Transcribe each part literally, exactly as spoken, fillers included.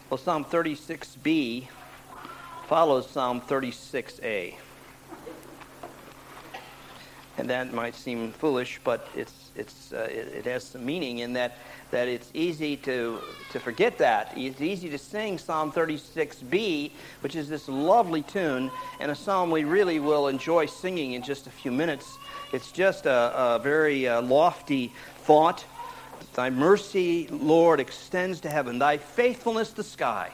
Well, Psalm thirty-six B follows Psalm thirty-six A. And that might seem foolish, but it's it's uh, it, it has some meaning in that that it's easy to to forget that. It's easy to sing Psalm thirty-six B, which is this lovely tune, and a psalm we really will enjoy singing in just a few minutes. It's just a, a very uh, lofty thought. Thy mercy, Lord, extends to heaven. Thy faithfulness the sky.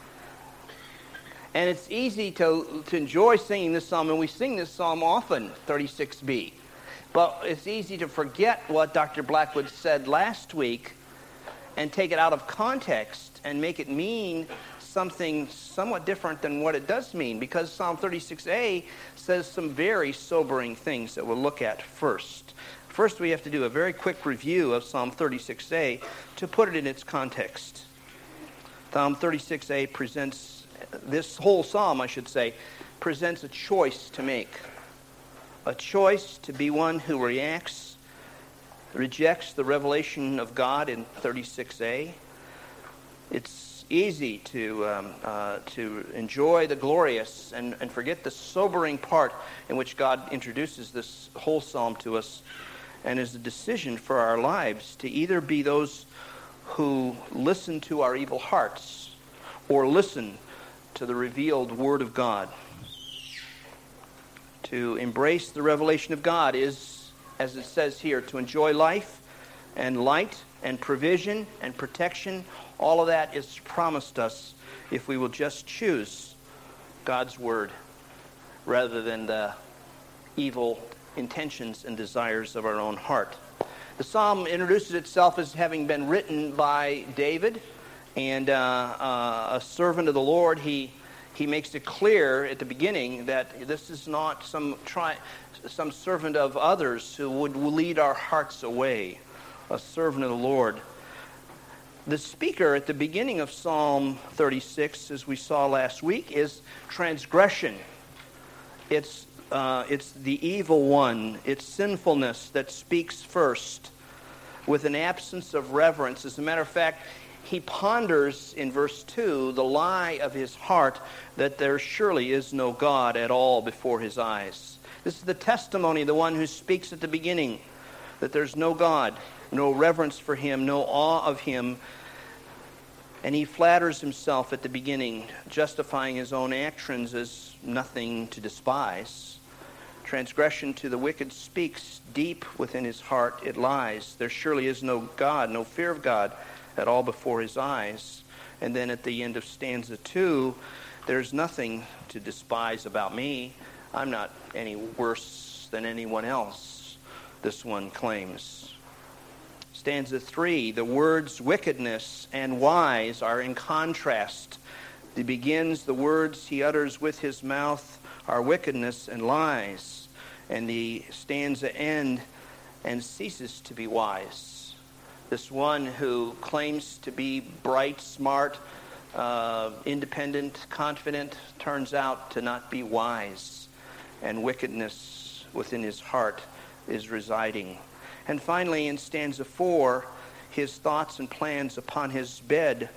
And it's easy to, to enjoy singing this psalm, and we sing this psalm often, thirty-six B. But it's easy to forget what Doctor Blackwood said last week and take it out of context and make it mean something somewhat different than what it does mean, because Psalm thirty-six A says some very sobering things that we'll look at first. First, we have to do a very quick review of Psalm thirty-six A to put it in its context. Psalm thirty-six A presents, this whole psalm, I should say, presents a choice to make. A choice to be one who reacts, rejects the revelation of God in thirty-six A. It's easy to um, uh, to enjoy the glorious and, and forget the sobering part in which God introduces this whole psalm to us, and is a decision for our lives to either be those who listen to our evil hearts or listen to the revealed Word of God. To embrace the revelation of God is, as it says here, to enjoy life and light and provision and protection. All of that is promised us if we will just choose God's Word rather than the evil intentions and desires of our own heart. The psalm introduces itself as having been written by David, and uh, uh, a servant of the Lord. He he makes it clear at the beginning that this is not some try, some servant of others who would lead our hearts away. A servant of the Lord. The speaker at the beginning of Psalm thirty-six, as we saw last week, is transgression. It's Uh, it's the evil one, it's sinfulness that speaks first with an absence of reverence. As a matter of fact, he ponders in verse two the lie of his heart that there surely is no God at all before his eyes. This is the testimony of the one who speaks at the beginning, that there's no God, no reverence for him, no awe of him. And he flatters himself at the beginning, justifying his own actions as nothing to despise. Transgression to the wicked speaks deep within his heart. It lies. There surely is no God, no fear of God at all before his eyes. And then at the end of stanza two, there's nothing to despise about me. I'm not any worse than anyone else, this one claims. Stanza three, the words wickedness and wise are in contrast. He begins, the words he utters with his mouth are wickedness and lies. And the stanza end and ceases to be wise. This one who claims to be bright, smart, uh, independent, confident, turns out to not be wise. And wickedness within his heart is residing. And finally, in stanza four, his thoughts and plans upon his bed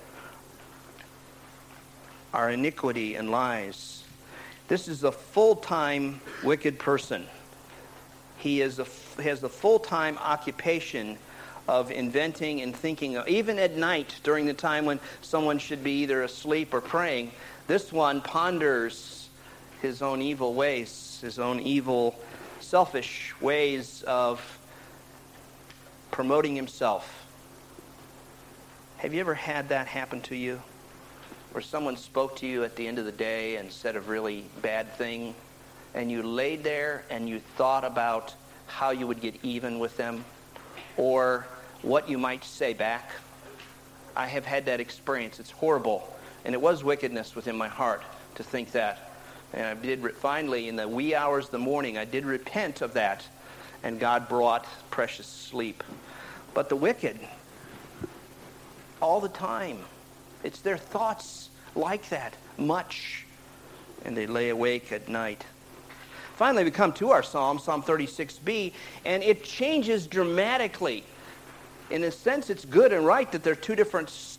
are iniquity and lies. This is a full-time wicked person. He is a, has the full-time occupation of inventing and thinking, even at night during the time when someone should be either asleep or praying. This one ponders his own evil ways, his own evil, selfish ways of promoting himself. Have you ever had that happen to you? Where someone spoke to you at the end of the day and said a really bad thing, and you laid there and you thought about how you would get even with them or what you might say back? I have had that experience. It's horrible. And it was wickedness within my heart to think that. And I did finally, in the wee hours of the morning, I did repent of that, and God brought precious sleep. But the wicked, all the time, it's their thoughts like that, much, and they lay awake at night. Finally, we come to our psalm, Psalm thirty-six B, and it changes dramatically. In a sense, it's good and right that there are two different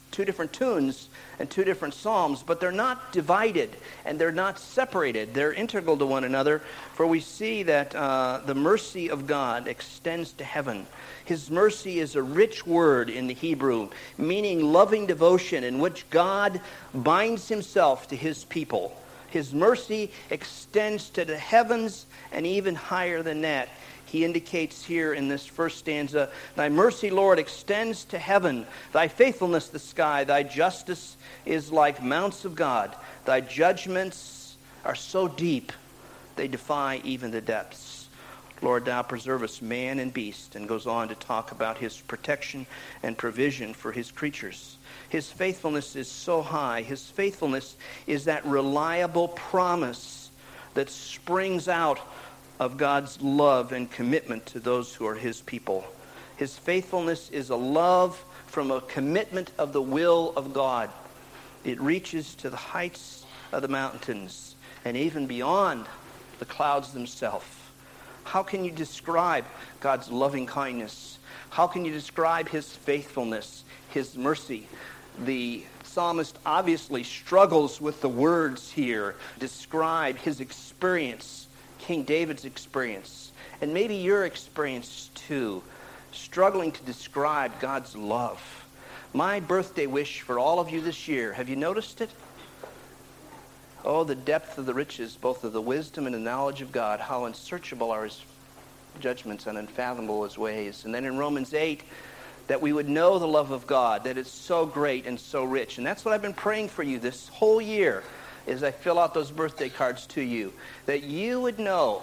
two different tunes and two different psalms, but they're not divided and they're not separated. They're integral to one another, for we see that uh, the mercy of God extends to heaven. His mercy is a rich word in the Hebrew, meaning loving devotion in which God binds himself to his people. His mercy extends to the heavens and even higher than that. He indicates here in this first stanza, thy mercy, Lord, extends to heaven, thy faithfulness the sky, thy justice is like mounts of God. Thy judgments are so deep, they defy even the depths. Lord, thou preserve us, man and beast, and goes on to talk about his protection and provision for his creatures. His faithfulness is so high. His faithfulness is that reliable promise that springs out of God's love and commitment to those who are his people. His faithfulness is a love from a commitment of the will of God. It reaches to the heights of the mountains and even beyond the clouds themselves. How can you describe God's loving kindness? How can you describe his faithfulness, his mercy? The psalmist obviously struggles with the words here. Describe his experience, King David's experience, and maybe your experience too, struggling to describe God's love. My birthday wish for all of you this year, have you noticed it? Oh, the depth of the riches, both of the wisdom and the knowledge of God. How unsearchable are his judgments and unfathomable his ways. And then in Romans eight, that we would know the love of God, that it's so great and so rich. And that's what I've been praying for you this whole year as I fill out those birthday cards to you. That you would know,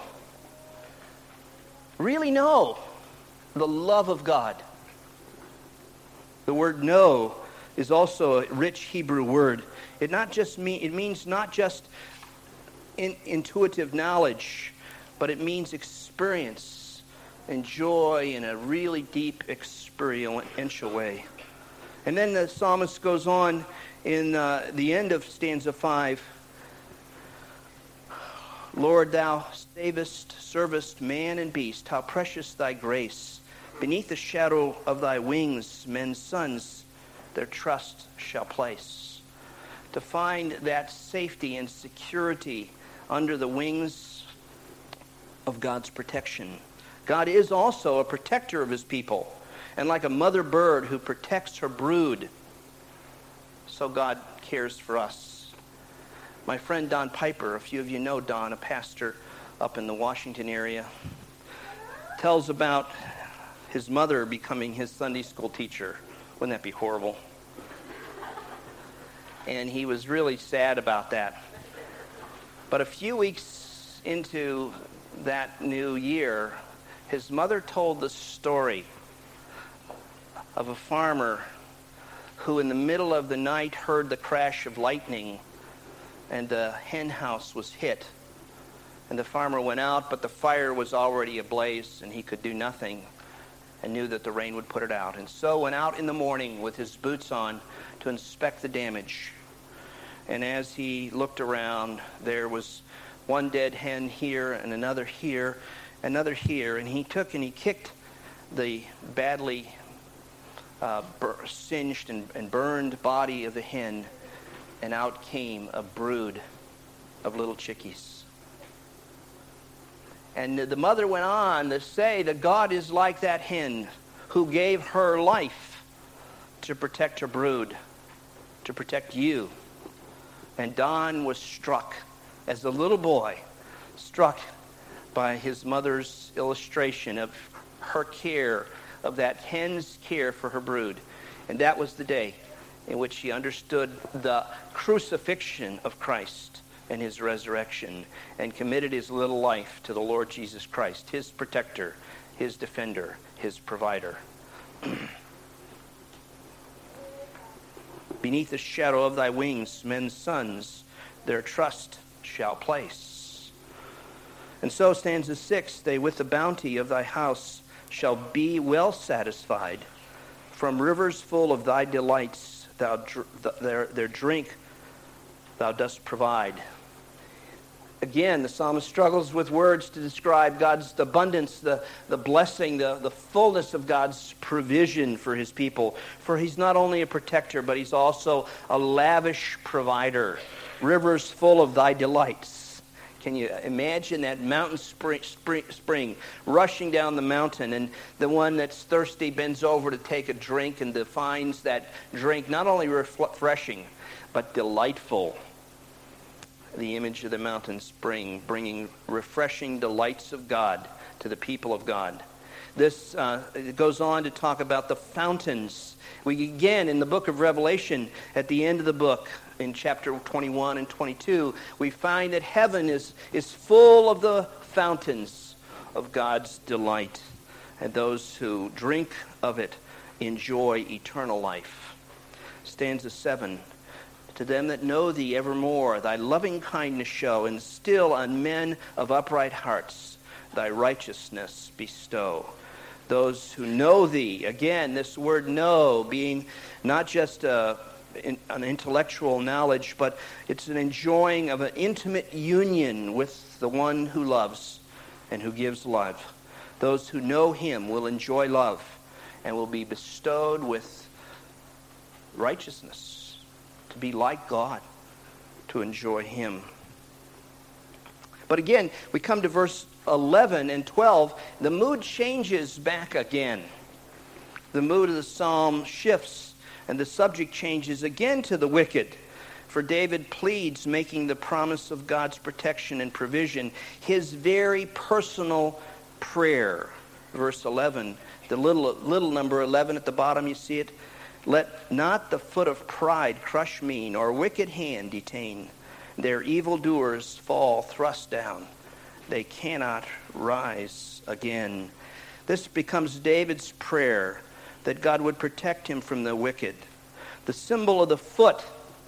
really know, the love of God. The word know is also a rich Hebrew word. It not just mean it means not just in, intuitive knowledge, but it means experience and joy in a really deep experiential way. And then the psalmist goes on in uh, the end of stanza five. Lord, thou savest, servest man and beast. How precious thy grace. Beneath the shadow of thy wings, men's sons their trust shall place. To find that safety and security under the wings of God's protection. God is also a protector of his people. And like a mother bird who protects her brood, so God cares for us. My friend Don Piper, a few of you know Don, a pastor up in the Washington area, tells about his mother becoming his Sunday school teacher. Wouldn't that be horrible? And he was really sad about that. But a few weeks into that new year, his mother told the story of a farmer who in the middle of the night heard the crash of lightning and the hen house was hit. And the farmer went out, but the fire was already ablaze and he could do nothing and knew that the rain would put it out. And so went out in the morning with his boots on to inspect the damage. And as he looked around, there was one dead hen here and another here, another here. And he took and he kicked the badly uh, bur- singed and, and burned body of the hen, and out came a brood of little chickies. And the mother went on to say that God is like that hen who gave her life to protect her brood, to protect you. And Don was struck, as a little boy, struck by his mother's illustration of her care, of that hen's care for her brood. And that was the day in which he understood the crucifixion of Christ and his resurrection and committed his little life to the Lord Jesus Christ, his protector, his defender, his provider. Beneath the shadow of thy wings, men's sons their trust shall place. And so, stanza six, they with the bounty of thy house shall be well satisfied. From rivers full of thy delights, thou dr- th- their, their drink thou dost provide. Again, the psalmist struggles with words to describe God's abundance, the, the blessing, the, the fullness of God's provision for his people. For he's not only a protector, but he's also a lavish provider. Rivers full of thy delights. Can you imagine that mountain spring, spring, spring rushing down the mountain, and the one that's thirsty bends over to take a drink and finds that drink not only refreshing, but delightful. The image of the mountain spring, bringing refreshing delights of God to the people of God. This uh, it goes on to talk about the fountains. We again, in the book of Revelation, at the end of the book, in chapter twenty-one and twenty-two, we find that heaven is, is full of the fountains of God's delight. And those who drink of it enjoy eternal life. Stanza seven. To them that know thee evermore, thy loving kindness show, and still on men of upright hearts thy righteousness bestow. Those who know thee, again, this word know being not just a, an intellectual knowledge, but it's an enjoying of an intimate union with the one who loves and who gives love. Those who know him will enjoy love and will be bestowed with righteousness. To be like God, to enjoy him. But again, we come to verse eleven and twelve. The mood changes back again. The mood of the psalm shifts, and the subject changes again to the wicked. For David pleads, making the promise of God's protection and provision his very personal prayer. Verse eleven, the little, little number eleven at the bottom, you see it? Let not the foot of pride crush me, nor wicked hand detain. Their evildoers fall thrust down. They cannot rise again. This becomes David's prayer, that God would protect him from the wicked. The symbol of the foot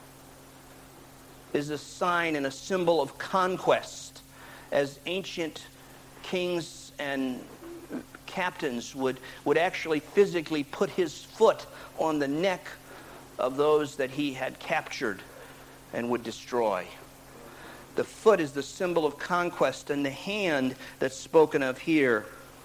is a sign and a symbol of conquest, as ancient kings and captains would, would actually physically put his foot on the neck of those that he had captured and would destroy. The foot is the symbol of conquest, and the hand that's spoken of here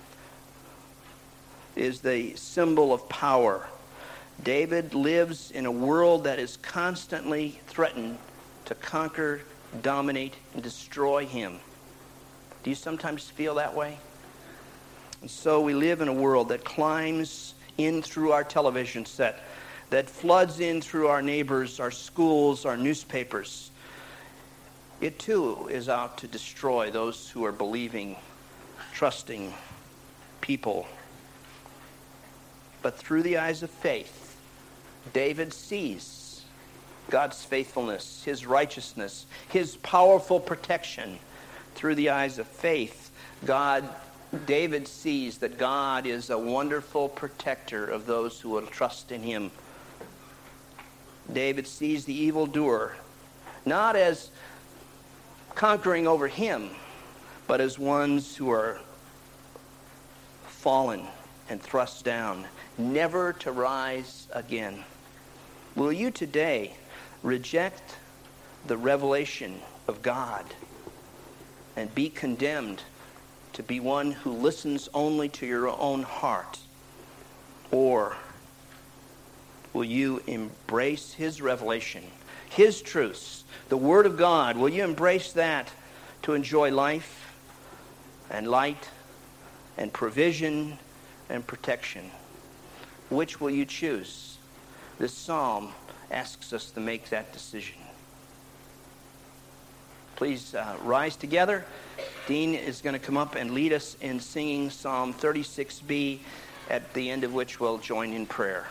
is the symbol of power. David lives in a world that is constantly threatened to conquer, dominate, and destroy him. Do you sometimes feel that way? And so we live in a world that climbs in through our television set, that floods in through our neighbors, our schools, our newspapers. It too is out to destroy those who are believing, trusting people. But through the eyes of faith, David sees God's faithfulness, his righteousness, his powerful protection. Through the eyes of faith, God David sees that God is a wonderful protector of those who will trust in him. David sees the evildoer not as conquering over him, but as ones who are fallen and thrust down, never to rise again. Will you today reject the revelation of God and be condemned to be one who listens only to your own heart? Or will you embrace his revelation, his truths, the Word of God? Will you embrace that to enjoy life and light and provision and protection? Which will you choose? This psalm asks us to make that decision. Please uh, rise together. Dean is going to come up and lead us in singing Psalm thirty-six B, at the end of which we'll join in prayer.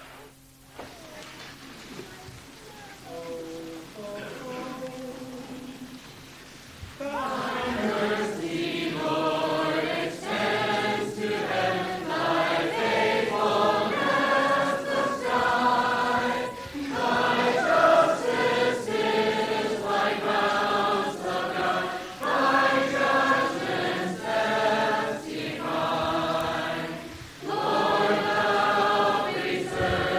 Lord, thou preserve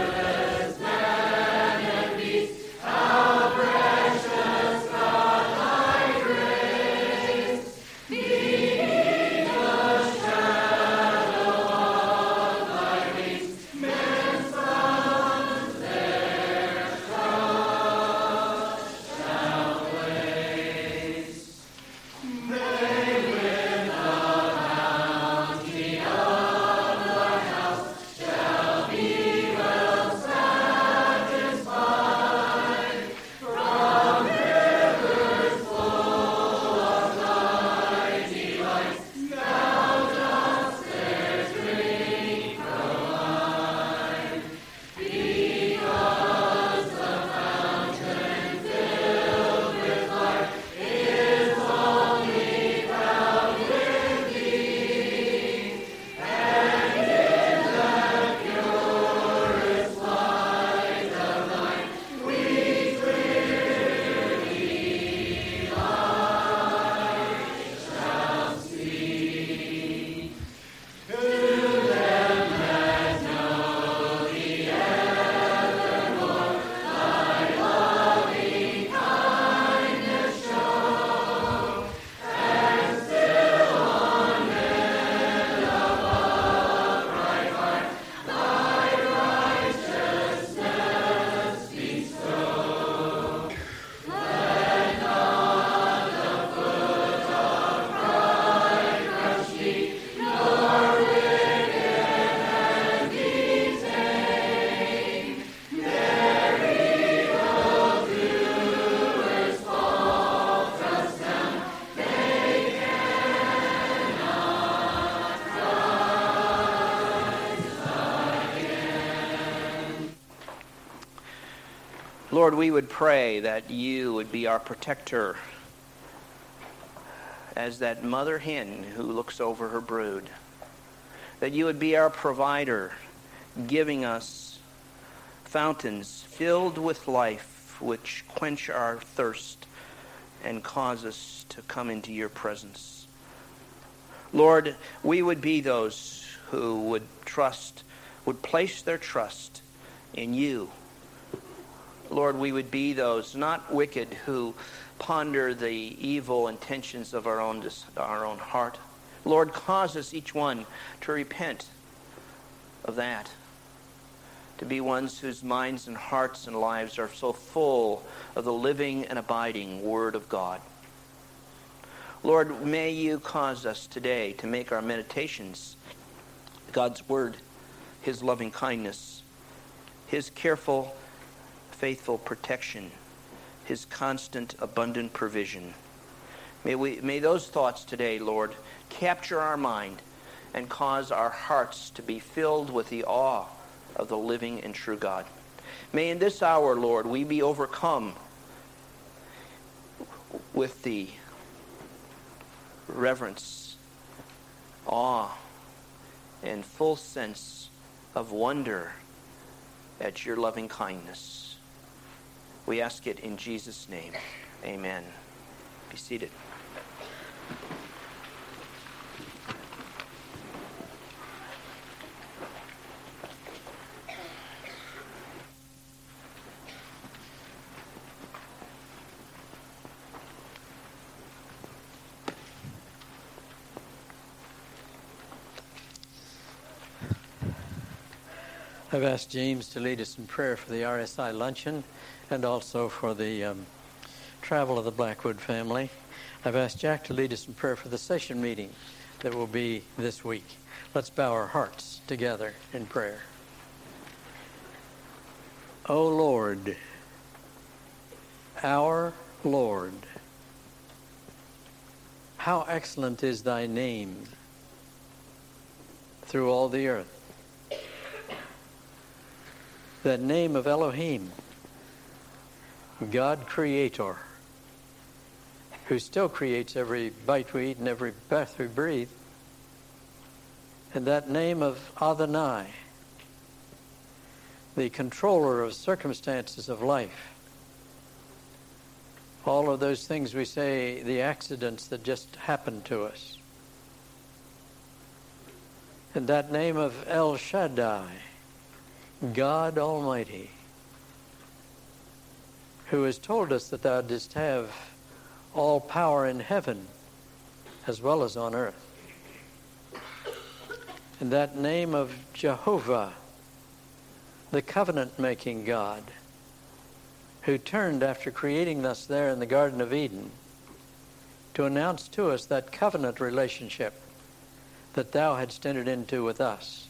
Lord, we would pray that you would be our protector as that mother hen who looks over her brood. That you would be our provider, giving us fountains filled with life, which quench our thirst and cause us to come into your presence. Lord, we would be those who would trust, would place their trust in you. Lord, we would be those not wicked who ponder the evil intentions of our own, our own heart. Lord, cause us each one to repent of that, to be ones whose minds and hearts and lives are so full of the living and abiding Word of God. Lord, may you cause us today to make our meditations God's Word, his loving kindness, his careful, faithful protection, his constant, abundant provision. May we, may those thoughts today, Lord, capture our mind and cause our hearts to be filled with the awe of the living and true God. May in this hour, Lord, we be overcome with the reverence, awe, and full sense of wonder at your loving kindness. We ask it in Jesus' name. Amen. Be seated. I've asked James to lead us in prayer for the R S I luncheon and also for the um, travel of the Blackwood family. I've asked Jack to lead us in prayer for the session meeting that will be this week. Let's bow our hearts together in prayer. O Lord, our Lord, how excellent is thy name through all the earth. That name of Elohim, God Creator, who still creates every bite we eat and every breath we breathe. And that name of Adonai, the controller of circumstances of life. All of those things we say, the accidents that just happened to us. And that name of El Shaddai, God Almighty, who has told us that thou didst have all power in heaven as well as on earth. In that name of Jehovah, the covenant-making God, who turned after creating us there in the Garden of Eden to announce to us that covenant relationship that thou hadst entered into with us.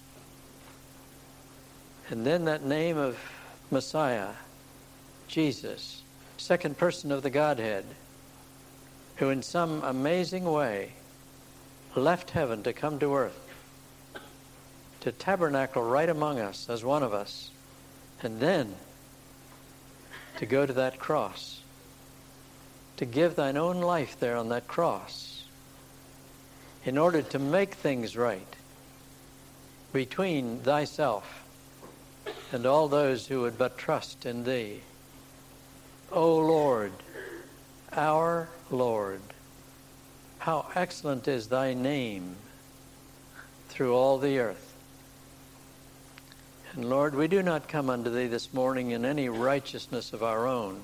And then that name of Messiah, Jesus, second person of the Godhead, who in some amazing way left heaven to come to earth, to tabernacle right among us as one of us, and then to go to that cross, to give thine own life there on that cross, in order to make things right between thyself and all those who would but trust in thee. O Lord, our Lord, how excellent is thy name through all the earth. And Lord, we do not come unto thee this morning in any righteousness of our own,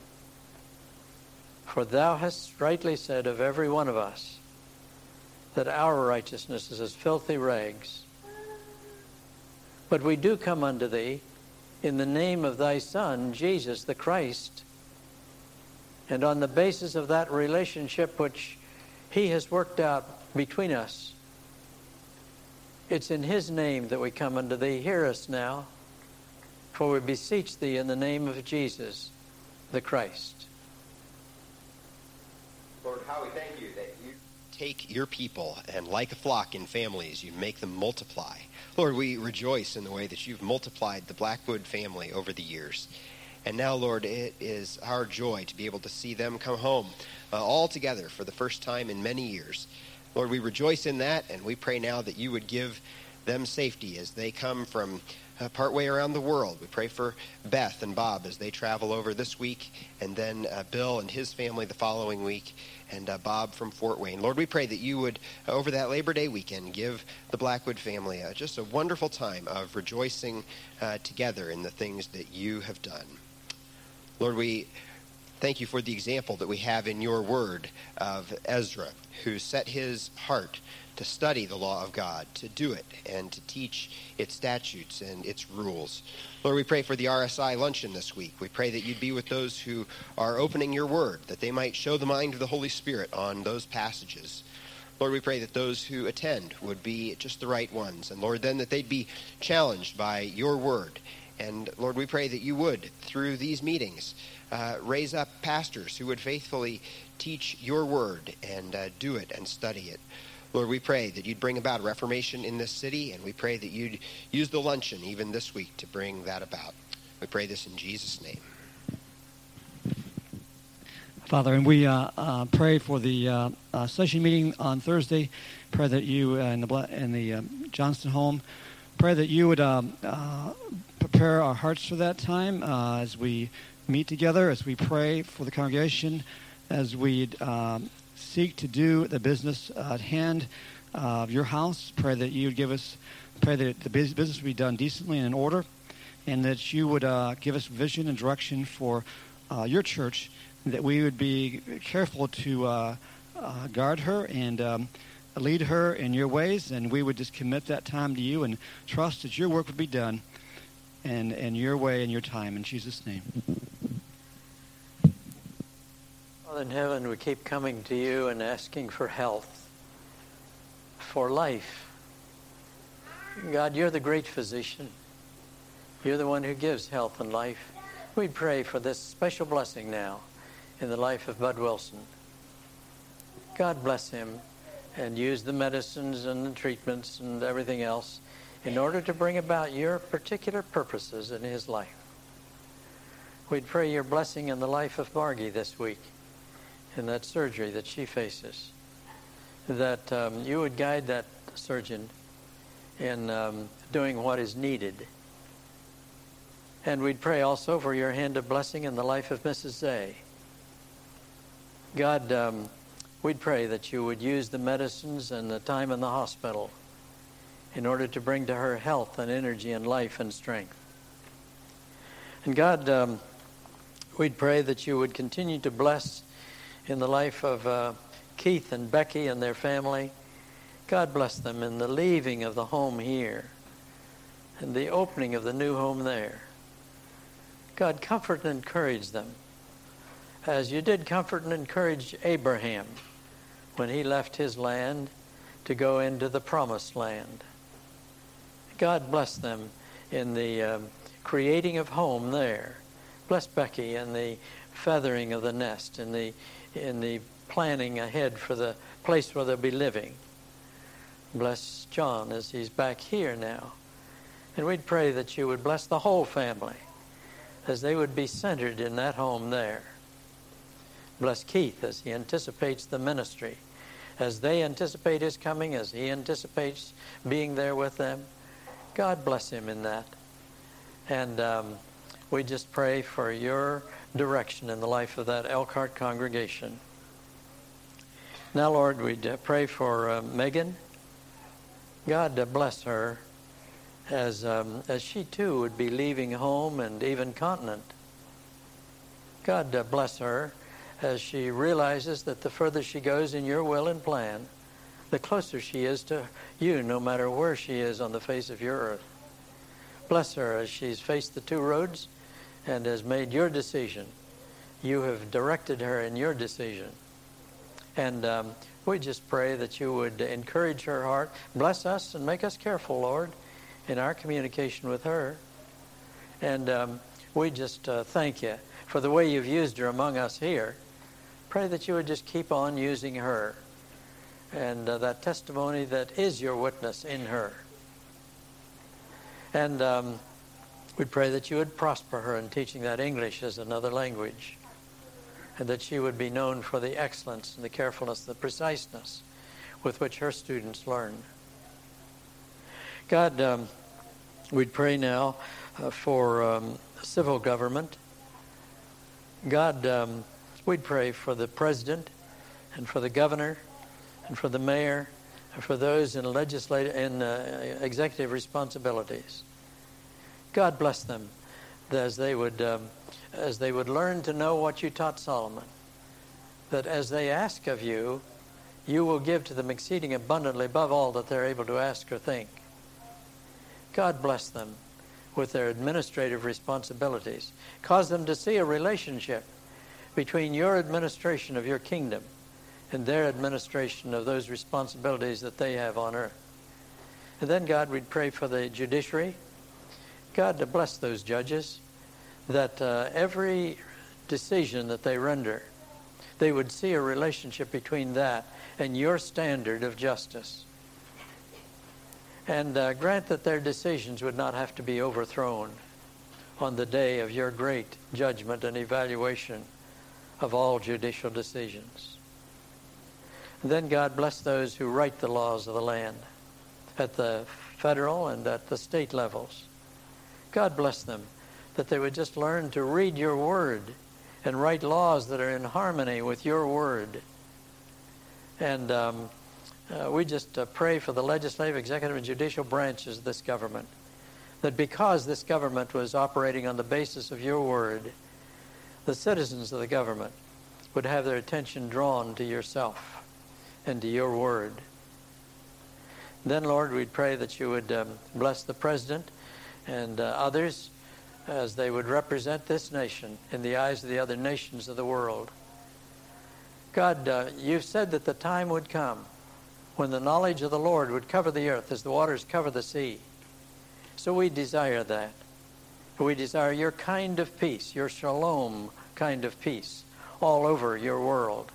for thou hast rightly said of every one of us that our righteousness is as filthy rags. But we do come unto thee in the name of thy Son, Jesus the Christ, and on the basis of that relationship which he has worked out between us. It's in his name that we come unto thee. Hear us now, for we beseech thee in the name of Jesus the Christ. Lord, how we thank you that you take your people and like a flock in families, you make them multiply. Lord, we rejoice in the way that you've multiplied the Blackwood family over the years. And now, Lord, it is our joy to be able to see them come home uh, all together for the first time in many years. Lord, we rejoice in that, and we pray now that you would give them safety as they come from uh, partway around the world. We pray for Beth and Bob as they travel over this week, and then uh, Bill and his family the following week, and uh, Bob from Fort Wayne. Lord, we pray that you would, uh, over that Labor Day weekend, give the Blackwood family uh, just a wonderful time of rejoicing uh, together in the things that you have done. Lord, we thank you for the example that we have in your word of Ezra, who set his heart to study the law of God, to do it, and to teach its statutes and its rules. Lord, we pray for the R S I luncheon this week. We pray that you'd be with those who are opening your word, that they might show the mind of the Holy Spirit on those passages. Lord, we pray that those who attend would be just the right ones. And Lord, then that they'd be challenged by your word. And Lord, we pray that you would, through these meetings, uh, raise up pastors who would faithfully teach your word and uh, do it and study it. Lord, we pray that you'd bring about a reformation in this city, and we pray that you'd use the luncheon even this week to bring that about. We pray this in Jesus' name. Father, and we uh, uh, pray for the uh, uh, session meeting on Thursday. Pray that you uh, in the in the um, Johnston home, pray that you would um, uh, prepare our hearts for that time uh, as we meet together, as we pray for the congregation, as we um, seek to do the business at hand of your house. Pray that you would give us, pray that the business would be done decently and in order, and that you would uh, give us vision and direction for uh, your church, that we would be careful to uh, uh, guard her and um, lead her in your ways, and we would just commit that time to you and trust that your work would be done and in your way and your time. In Jesus' name. Father in heaven, we keep coming to you and asking for health, for life. God, you're the great physician. You're the one who gives health and life. We pray for this special blessing now in the life of Bud Wilson. God bless him and use the medicines and the treatments and everything else in order to bring about your particular purposes in his life. We'd pray your blessing in the life of Margie this week, in that surgery that she faces, that um, you would guide that surgeon in um, doing what is needed. And we'd pray also for your hand of blessing in the life of Missus Zay. God, um, we'd pray that you would use the medicines and the time in the hospital in order to bring to her health and energy and life and strength. And God, um, we'd pray that you would continue to bless in the life of uh, Keith and Becky and their family. God bless them in the leaving of the home here and the opening of the new home there. God, comfort and encourage them as you did comfort and encourage Abraham when he left his land to go into the promised land. God bless them in the um, creating of home there. Bless Becky in the feathering of the nest, in the in the planning ahead for the place where they'll be living. Bless John as he's back here now. And we'd pray that you would bless the whole family as they would be centered in that home there. Bless Keith as he anticipates the ministry, as they anticipate his coming, as he anticipates being there with them. God bless him in that. And um, we just pray for your direction in the life of that Elkhart congregation. Now, Lord, we pray for uh, Megan. God uh, bless her as um, as she too would be leaving home and even continent. God uh, bless her as she realizes that the further she goes in your will and plan, the closer she is to you, no matter where she is on the face of your earth. Bless her as she's faced the two roads and has made your decision. You have directed her in your decision. And um, we just pray that you would encourage her heart. Bless us and make us careful, Lord, in our communication with her. And um, we just uh, thank you for the way you've used her among us here. Pray that you would just keep on using her and uh, that testimony that is your witness in her. And um, We pray that you would prosper her in teaching that English as another language, and that she would be known for the excellence and the carefulness, the preciseness with which her students learn. God, um, we'd pray now uh, for um, civil government. God, um, we'd pray for the president and for the governor and for the mayor and for those in legislative and uh, executive responsibilities. God bless them as they would um, as they would learn to know what you taught Solomon, that as they ask of you, you will give to them exceeding abundantly above all that they're able to ask or think. God bless them with their administrative responsibilities. Cause them to see a relationship between your administration of your kingdom and their administration of those responsibilities that they have on earth. And then, God, we'd pray for the judiciary. God, to bless those judges, that uh, every decision that they render, they would see a relationship between that and your standard of justice. And uh, grant that their decisions would not have to be overthrown on the day of your great judgment and evaluation of all judicial decisions. And then, God, bless those who write the laws of the land at the federal and at the state levels. God bless them, that they would just learn to read your word and write laws that are in harmony with your word. And um, uh, we just uh, pray for the legislative, executive, and judicial branches of this government, that because this government was operating on the basis of your word, the citizens of the government would have their attention drawn to yourself and to your word. Then, Lord, we'd pray that you would um, bless the president and uh, others as they would represent this nation in the eyes of the other nations of the world. God, uh, you've said that the time would come when the knowledge of the Lord would cover the earth as the waters cover the sea. So we desire that. We desire your kind of peace, your shalom kind of peace, all over your world.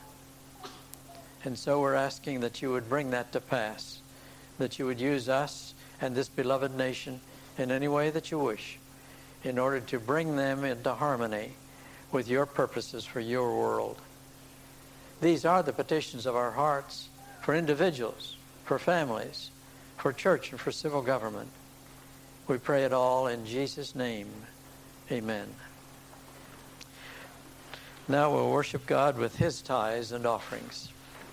And so we're asking that you would bring that to pass, that you would use us and this beloved nation in any way that you wish, in order to bring them into harmony with your purposes for your world. These are the petitions of our hearts for individuals, for families, for church, and for civil government. We pray it all in Jesus' name. Amen. Now we'll worship God with his tithes and offerings.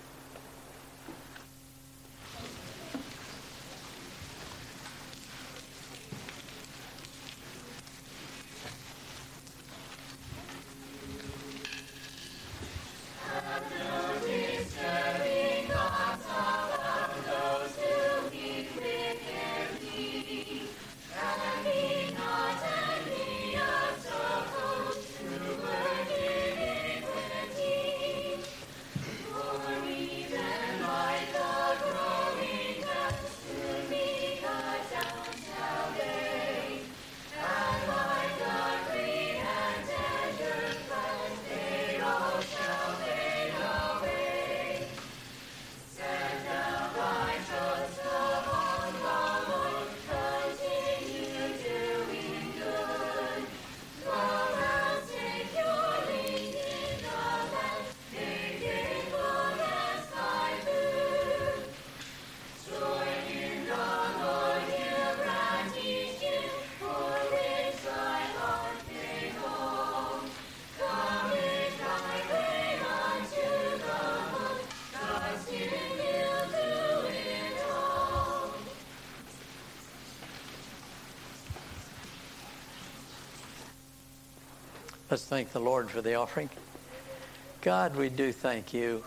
Let's thank the Lord for the offering. God, we do thank you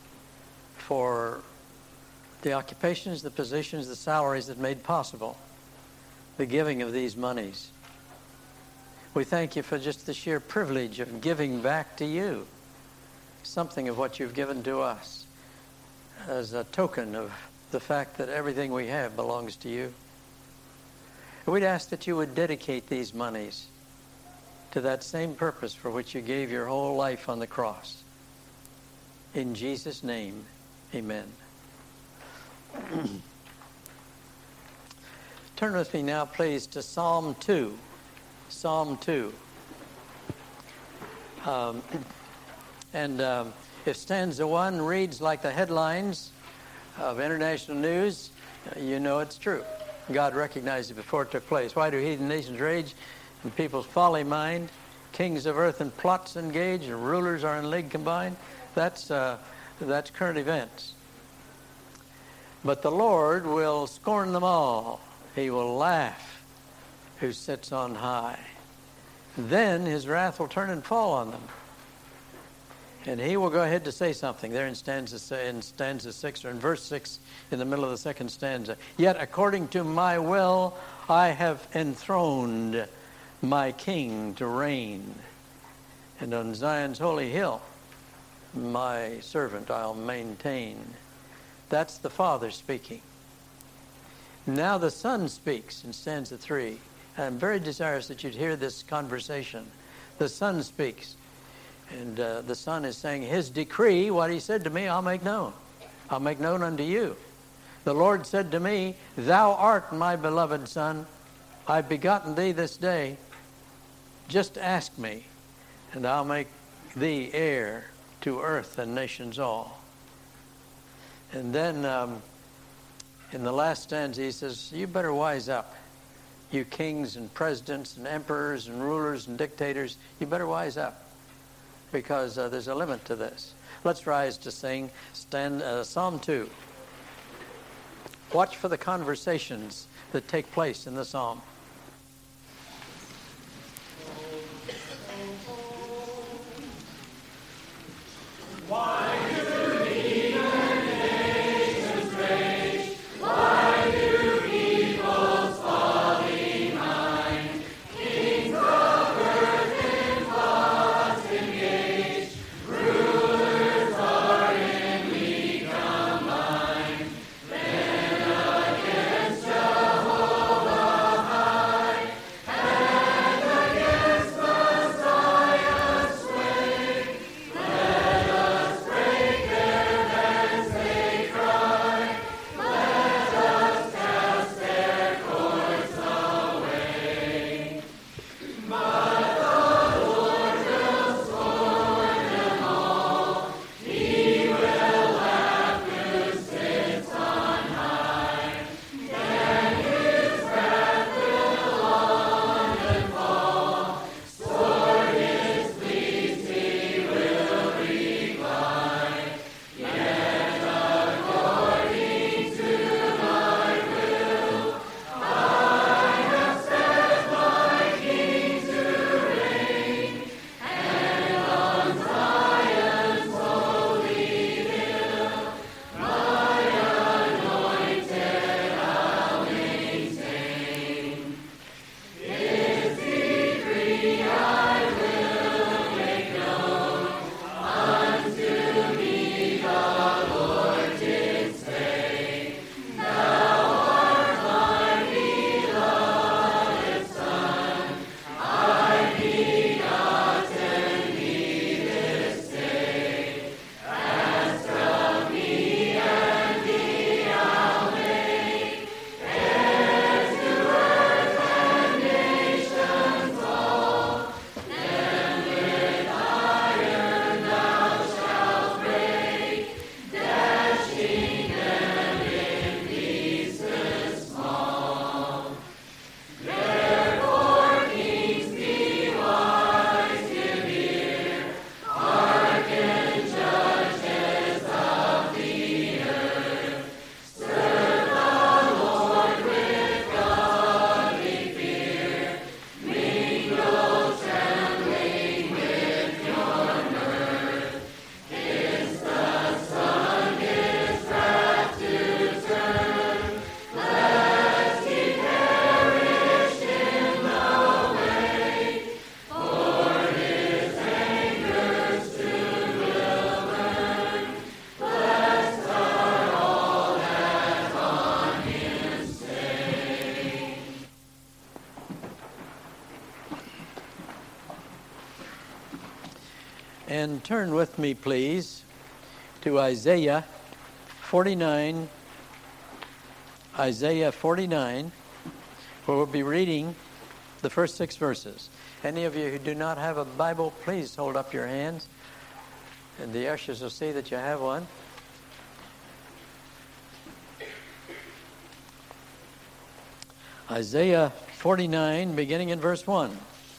for the occupations, the positions, the salaries that made possible the giving of these monies. We thank you for just the sheer privilege of giving back to you something of what you've given to us as a token of the fact that everything we have belongs to you. And we'd ask that you would dedicate these monies to that same purpose for which you gave your whole life on the cross. In Jesus' name, amen. Turn with me now, please, to Psalm two. Psalm two. Um, and um, if stanza one reads like the headlines of international news, uh, you know it's true. God recognized it before it took place. Why do heathen nations rage and people's folly mind? Kings of earth and plots engage, and rulers are in league combined. That's uh, that's current events. But the Lord will scorn them all. He will laugh who sits on high. Then his wrath will turn and fall on them. And he will go ahead to say something there in stanza, in stanza six, or in verse six, in the middle of the second stanza. Yet according to my will I have enthroned my king to reign. And on Zion's holy hill my servant I'll maintain. That's the Father speaking. Now the Son speaks in stanza three. I'm very desirous that you'd hear this conversation. The Son speaks. And uh, the Son is saying, his decree, what he said to me, I'll make known. I'll make known unto you. The Lord said to me, thou art my beloved Son. I've begotten thee this day. Just ask me, and I'll make thee heir to earth and nations all. And then um, in the last stanza he says, you better wise up. You kings and presidents and emperors and rulers and dictators, you better wise up, because uh, there's a limit to this. Let's rise to sing stand, uh, Psalm two. Watch for the conversations that take place in the psalm. Why? And turn with me, please, to Isaiah forty-nine. Isaiah forty-nine, where we'll be reading the first six verses. Any of you who do not have a Bible, please hold up your hands, and the ushers will see that you have one. Isaiah forty-nine, beginning in verse one.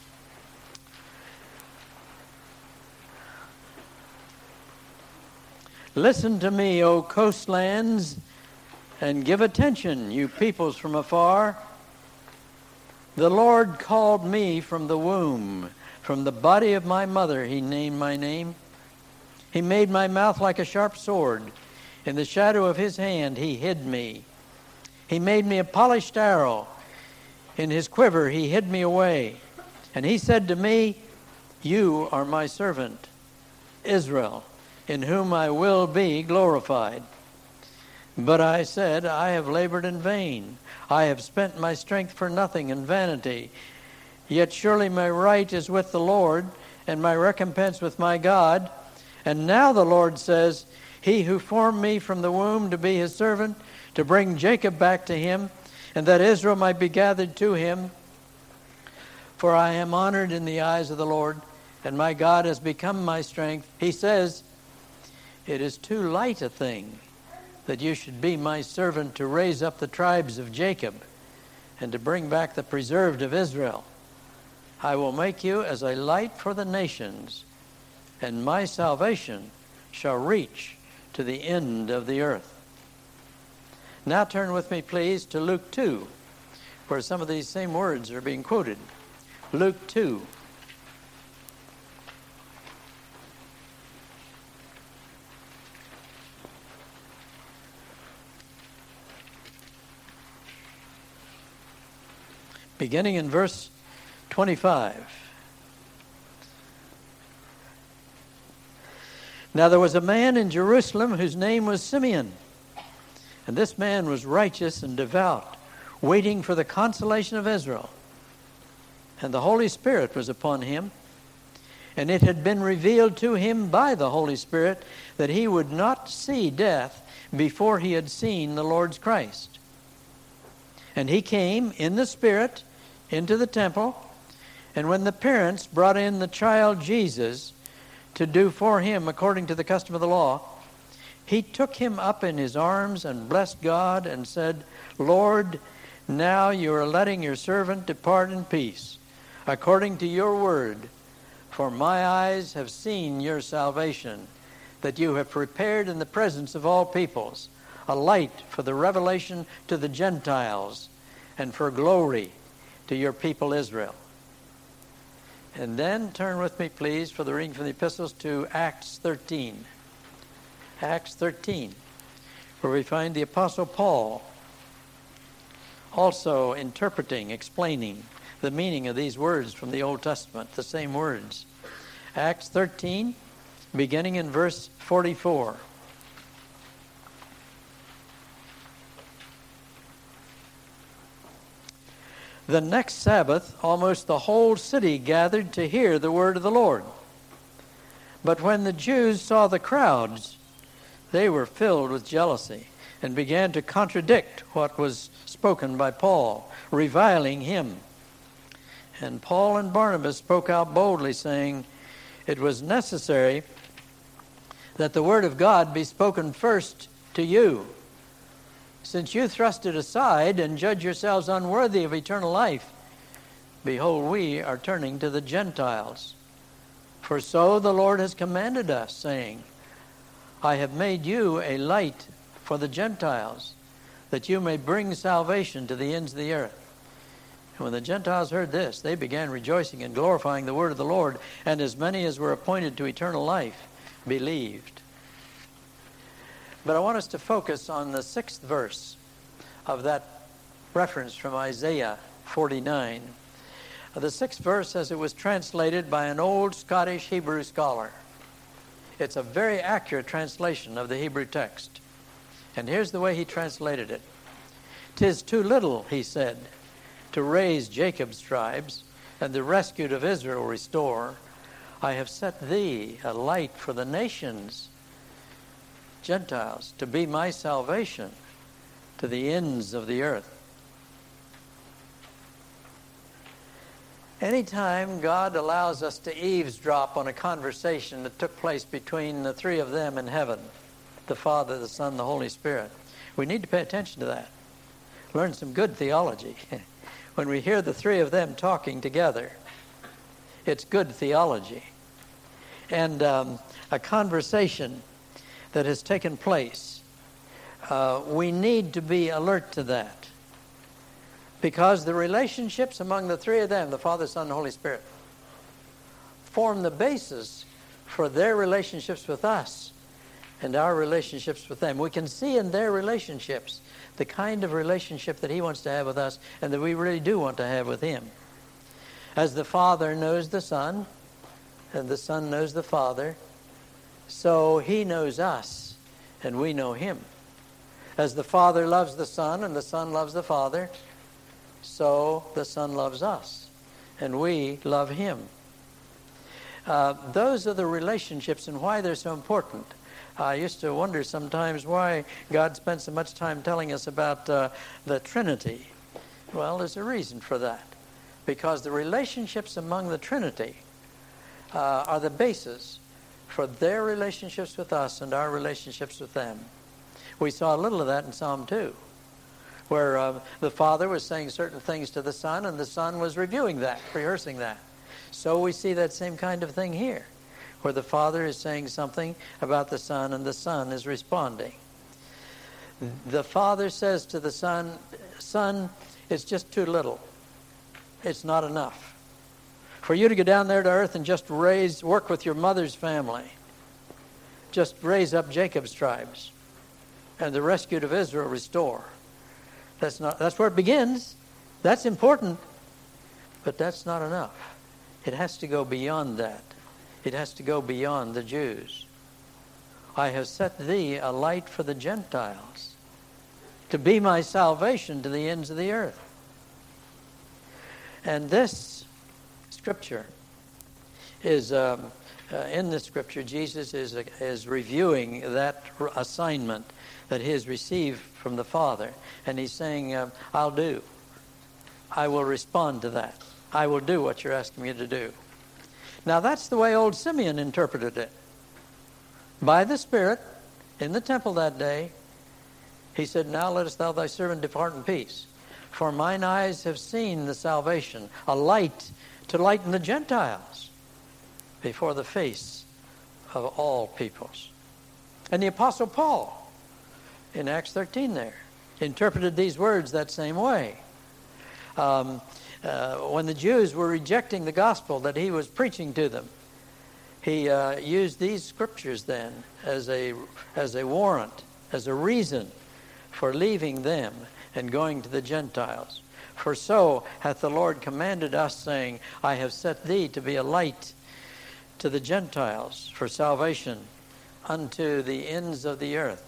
Listen to me, O coastlands, and give attention, you peoples from afar. The Lord called me from the womb. From the body of my mother he named my name. He made my mouth like a sharp sword. In the shadow of his hand he hid me. He made me a polished arrow. In his quiver he hid me away. And he said to me, you are my servant, Israel, in whom I will be glorified. But I said, I have labored in vain. I have spent my strength for nothing in vanity. Yet surely my right is with the Lord, and my recompense with my God. And now the Lord says, he who formed me from the womb to be his servant, to bring Jacob back to him, and that Israel might be gathered to him. For I am honored in the eyes of the Lord, and my God has become my strength. He says, it is too light a thing that you should be my servant to raise up the tribes of Jacob and to bring back the preserved of Israel. I will make you as a light for the nations, and my salvation shall reach to the end of the earth. Now turn with me, please, to Luke two, where some of these same words are being quoted. Luke two. Beginning in verse twenty-five. Now there was a man in Jerusalem whose name was Simeon. And this man was righteous and devout, waiting for the consolation of Israel. And the Holy Spirit was upon him. And it had been revealed to him by the Holy Spirit that he would not see death before he had seen the Lord's Christ. And he came in the Spirit into the temple. And when the parents brought in the child Jesus to do for him according to the custom of the law, he took him up in his arms and blessed God and said, Lord, now you are letting your servant depart in peace, according to your word. For my eyes have seen your salvation, that you have prepared in the presence of all peoples a light for the revelation to the Gentiles and for glory to your people Israel. And then turn with me, please, for the reading from the epistles to Acts thirteen. Acts thirteen, where we find the Apostle Paul also interpreting, explaining the meaning of these words from the Old Testament, the same words. Acts thirteen, beginning in verse forty-four. The next Sabbath, almost the whole city gathered to hear the word of the Lord. But when the Jews saw the crowds, they were filled with jealousy and began to contradict what was spoken by Paul, reviling him. And Paul and Barnabas spoke out boldly, saying, it was necessary that the word of God be spoken first to you. Since you thrust it aside and judge yourselves unworthy of eternal life, behold, we are turning to the Gentiles. For so the Lord has commanded us, saying, I have made you a light for the Gentiles, that you may bring salvation to the ends of the earth. And when the Gentiles heard this, they began rejoicing and glorifying the word of the Lord, and as many as were appointed to eternal life believed. But I want us to focus on the sixth verse of that reference from Isaiah forty-nine. The sixth verse, as it was translated by an old Scottish Hebrew scholar. It's a very accurate translation of the Hebrew text. And here's the way he translated it. "'Tis too little,' he said, 'to raise Jacob's tribes, and the rescued of Israel restore. I have set thee a light for the nations, Gentiles, to be my salvation to the ends of the earth.'" Anytime God allows us to eavesdrop on a conversation that took place between the three of them in heaven, the Father, the Son, the Holy Spirit, we need to pay attention to that. Learn some good theology. When we hear the three of them talking together, it's good theology. And um, a conversation that has taken place, uh, we need to be alert to that. Because the relationships among the three of them, the Father, Son, and Holy Spirit, form the basis for their relationships with us and our relationships with them. We can see in their relationships the kind of relationship that He wants to have with us and that we really do want to have with Him. As the Father knows the Son, and the Son knows the Father, so He knows us, and we know Him. As the Father loves the Son, and the Son loves the Father, so the Son loves us, and we love Him. Uh, those are the relationships and why they're so important. I used to wonder sometimes why God spent so much time telling us about uh, the Trinity. Well, there's a reason for that. Because the relationships among the Trinity uh, are the basis for their relationships with us and our relationships with them. We saw a little of that in Psalm two, where uh, the Father was saying certain things to the Son, and the Son was reviewing that, rehearsing that. So we see that same kind of thing here, where the Father is saying something about the Son, and the Son is responding. The Father says to the Son, Son, it's just too little. It's not enough. For you to go down there to earth and just raise, work with your mother's family. Just raise up Jacob's tribes. And the rescued of Israel restore. That's not, that's where it begins. That's important. But that's not enough. It has to go beyond that. It has to go beyond the Jews. I have set thee a light for the Gentiles, to be my salvation to the ends of the earth. And this scripture is, um, uh, in this scripture, Jesus is, uh, is reviewing that assignment that he has received from the Father. And he's saying, uh, I'll do. I will respond to that. I will do what you're asking me to do. Now that's the way old Simeon interpreted it. By the Spirit, in the temple that day, he said, now lettest thou thy servant depart in peace. For mine eyes have seen the salvation, a light to lighten the Gentiles before the face of all peoples. And the Apostle Paul, in Acts thirteen there, interpreted these words that same way. Um, uh, when the Jews were rejecting the gospel that he was preaching to them, he uh, used these scriptures then as a, as a warrant, as a reason for leaving them and going to the Gentiles. For so hath the Lord commanded us, saying, I have set thee to be a light to the Gentiles for salvation unto the ends of the earth.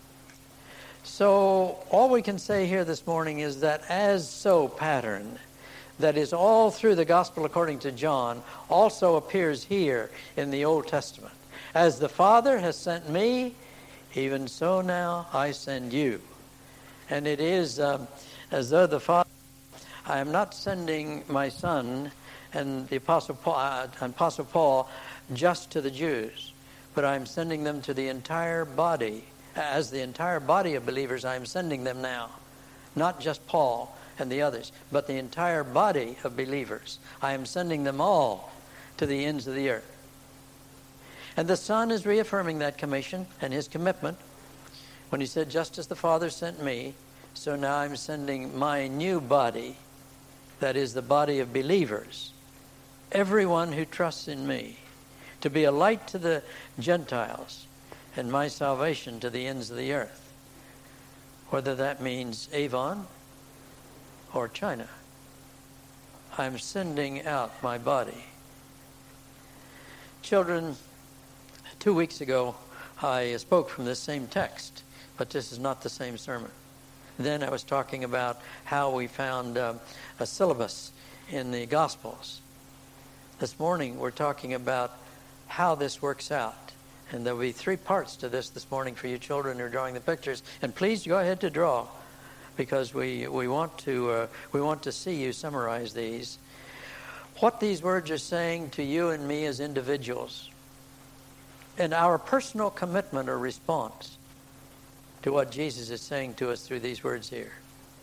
So all we can say here this morning is that as so pattern that is all through the Gospel according to John also appears here in the Old Testament. As the Father has sent me, even so now I send you. And it is um, as though the Father, I am not sending my Son and the Apostle Paul, uh, Apostle Paul just to the Jews, but I'm sending them to the entire body. As the entire body of believers, I'm sending them now. Not just Paul and the others, but the entire body of believers. I am sending them all to the ends of the earth. And the Son is reaffirming that commission and his commitment when he said, just as the Father sent me, so now I'm sending my new body, that is the body of believers, everyone who trusts in me, to be a light to the Gentiles and my salvation to the ends of the earth. Whether that means Avon or China, I'm sending out my body. Children, two weeks ago, I spoke from this same text, but this is not the same sermon. Then I was talking about how we found um, a syllabus in the Gospels. This morning we're talking about how this works out. And there'll be three parts to this this morning for you children who are drawing the pictures. And please go ahead to draw, because we, we, want to, uh, we want to see you summarize these. what these words are saying to you and me as individuals, and our personal commitment or response to what Jesus is saying to us through these words here.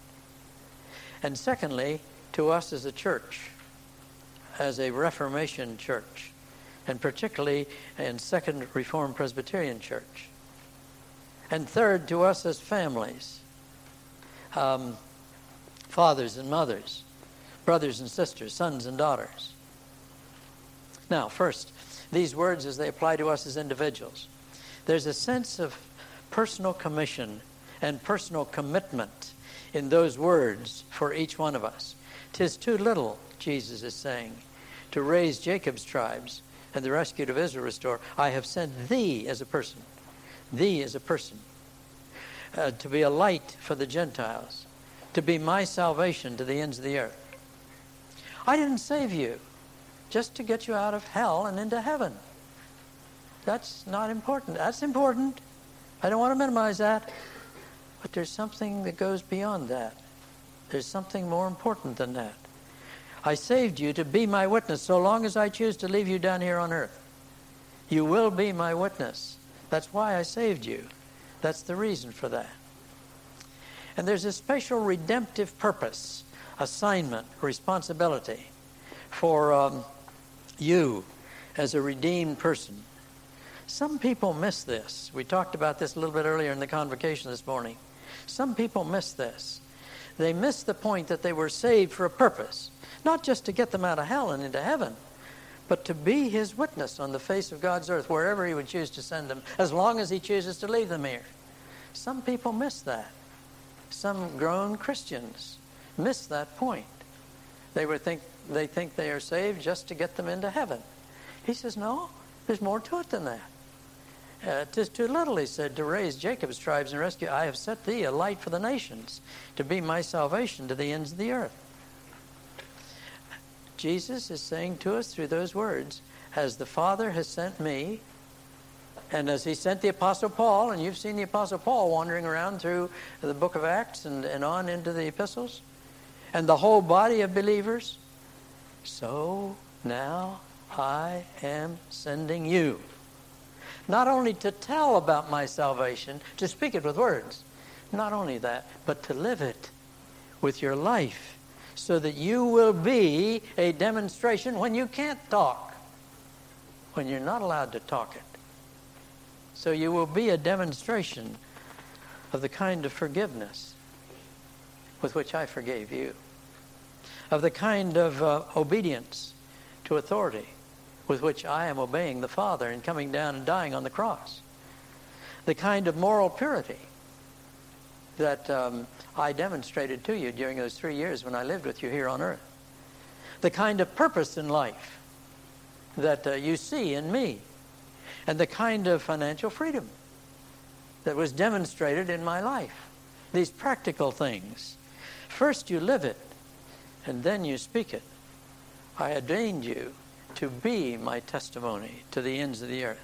And secondly, to us as a church, as a Reformation church, and particularly in Second Reformed Presbyterian Church. And third, to us as families, um, fathers and mothers, brothers and sisters, sons and daughters. Now, first, these words as they apply to us as individuals. There's a sense of personal commission and personal commitment in those words for each one of us. 'Tis too little, Jesus is saying, to raise Jacob's tribes and the rescued of Israel restore. I have sent thee as a person, thee as a person, uh, to be a light for the Gentiles, to be my salvation to the ends of the earth. I didn't save you just to get you out of hell and into heaven. That's not important. That's important. I don't want to minimize that. But there's something that goes beyond that. There's something more important than that. I saved you to be my witness so long as I choose to leave you down here on earth. You will be my witness. That's why I saved you. That's the reason for that. And there's a special redemptive purpose, assignment, responsibility for um, you as a redeemed person. Some people miss this. We talked about this a little bit earlier in the convocation this morning. Some people miss this. They miss the point that they were saved for a purpose, not just to get them out of hell and into heaven, but to be his witness on the face of God's earth, wherever he would choose to send them, as long as he chooses to leave them here. Some people miss that. Some grown Christians miss that point. They would think they think they are saved just to get them into heaven. He says, no, there's more to it than that. Uh, 'tis too little, he said, to raise Jacob's tribes and rescue. I have set thee a light for the nations, to be my salvation to the ends of the earth. Jesus is saying to us through those words, as the Father has sent me, and as he sent the Apostle Paul, and you've seen the Apostle Paul wandering around through the book of Acts and, and on into the epistles, and the whole body of believers, so now I am sending you. Not only to tell about my salvation, to speak it with words, not only that, but to live it with your life, so that you will be a demonstration when you can't talk, when you're not allowed to talk it. So you will be a demonstration of the kind of forgiveness with which I forgave you, of the kind of uh, obedience to authority with which I am obeying the Father and coming down and dying on the cross, the kind of moral purity that um, I demonstrated to you during those three years when I lived with you here on earth, the kind of purpose in life that uh, you see in me, and the kind of financial freedom that was demonstrated in my life. These practical things. First you live it, and then you speak it. I ordained you to be my testimony to the ends of the earth.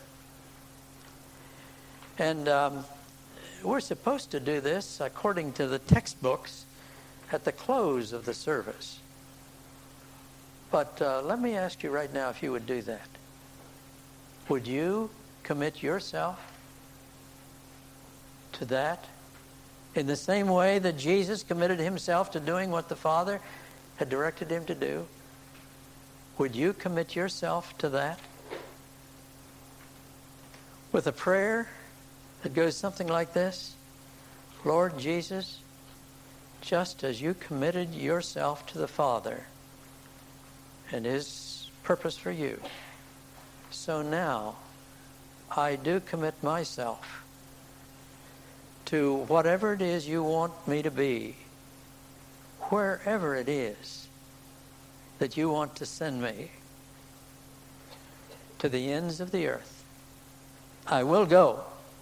And um, we're supposed to do this according to the textbooks at the close of the service. But uh, let me ask you right now if you would do that. Would you commit yourself to that in the same way that Jesus committed himself to doing what the Father had directed him to do? Would you commit yourself to that? With a prayer that goes something like this: Lord Jesus, just as you committed yourself to the Father and his purpose for you, so now I do commit myself to whatever it is you want me to be, wherever it is that you want to send me, to the ends of the earth. I will go.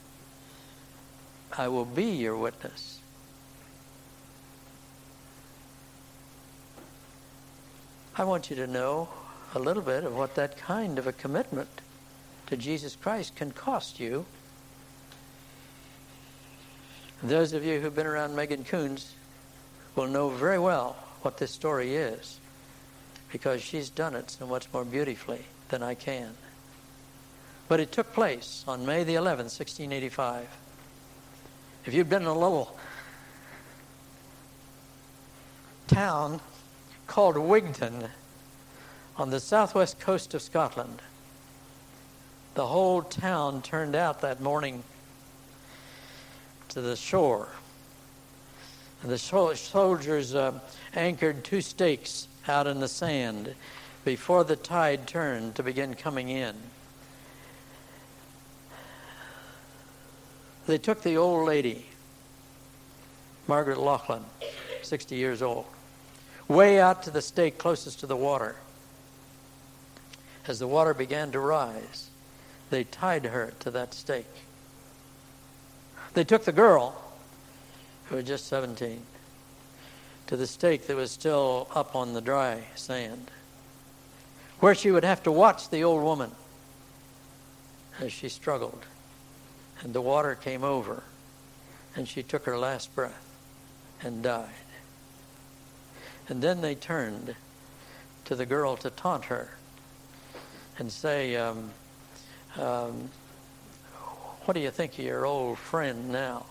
I will be your witness. I want you to know a little bit of what that kind of a commitment to Jesus Christ can cost you. Those of you who've been around Megan Coons will know very well what this story is, because she's done it so much more beautifully than I can. But it took place on May the eleventh, sixteen eighty-five. If you'd been in a little town called Wigton on the southwest coast of Scotland, the whole town turned out that morning to the shore. And the soldiers uh, anchored two stakes out in the sand before the tide turned to begin coming in. They took the old lady, Margaret Laughlin, sixty years old, way out to the stake closest to the water. As the water began to rise, they tied her to that stake. They took the girl, who was just seventeen, to the stake that was still up on the dry sand, where she would have to watch the old woman as she struggled. And the water came over, and she took her last breath and died. And then they turned to the girl to taunt her and say, um, um, what do you think of your old friend now?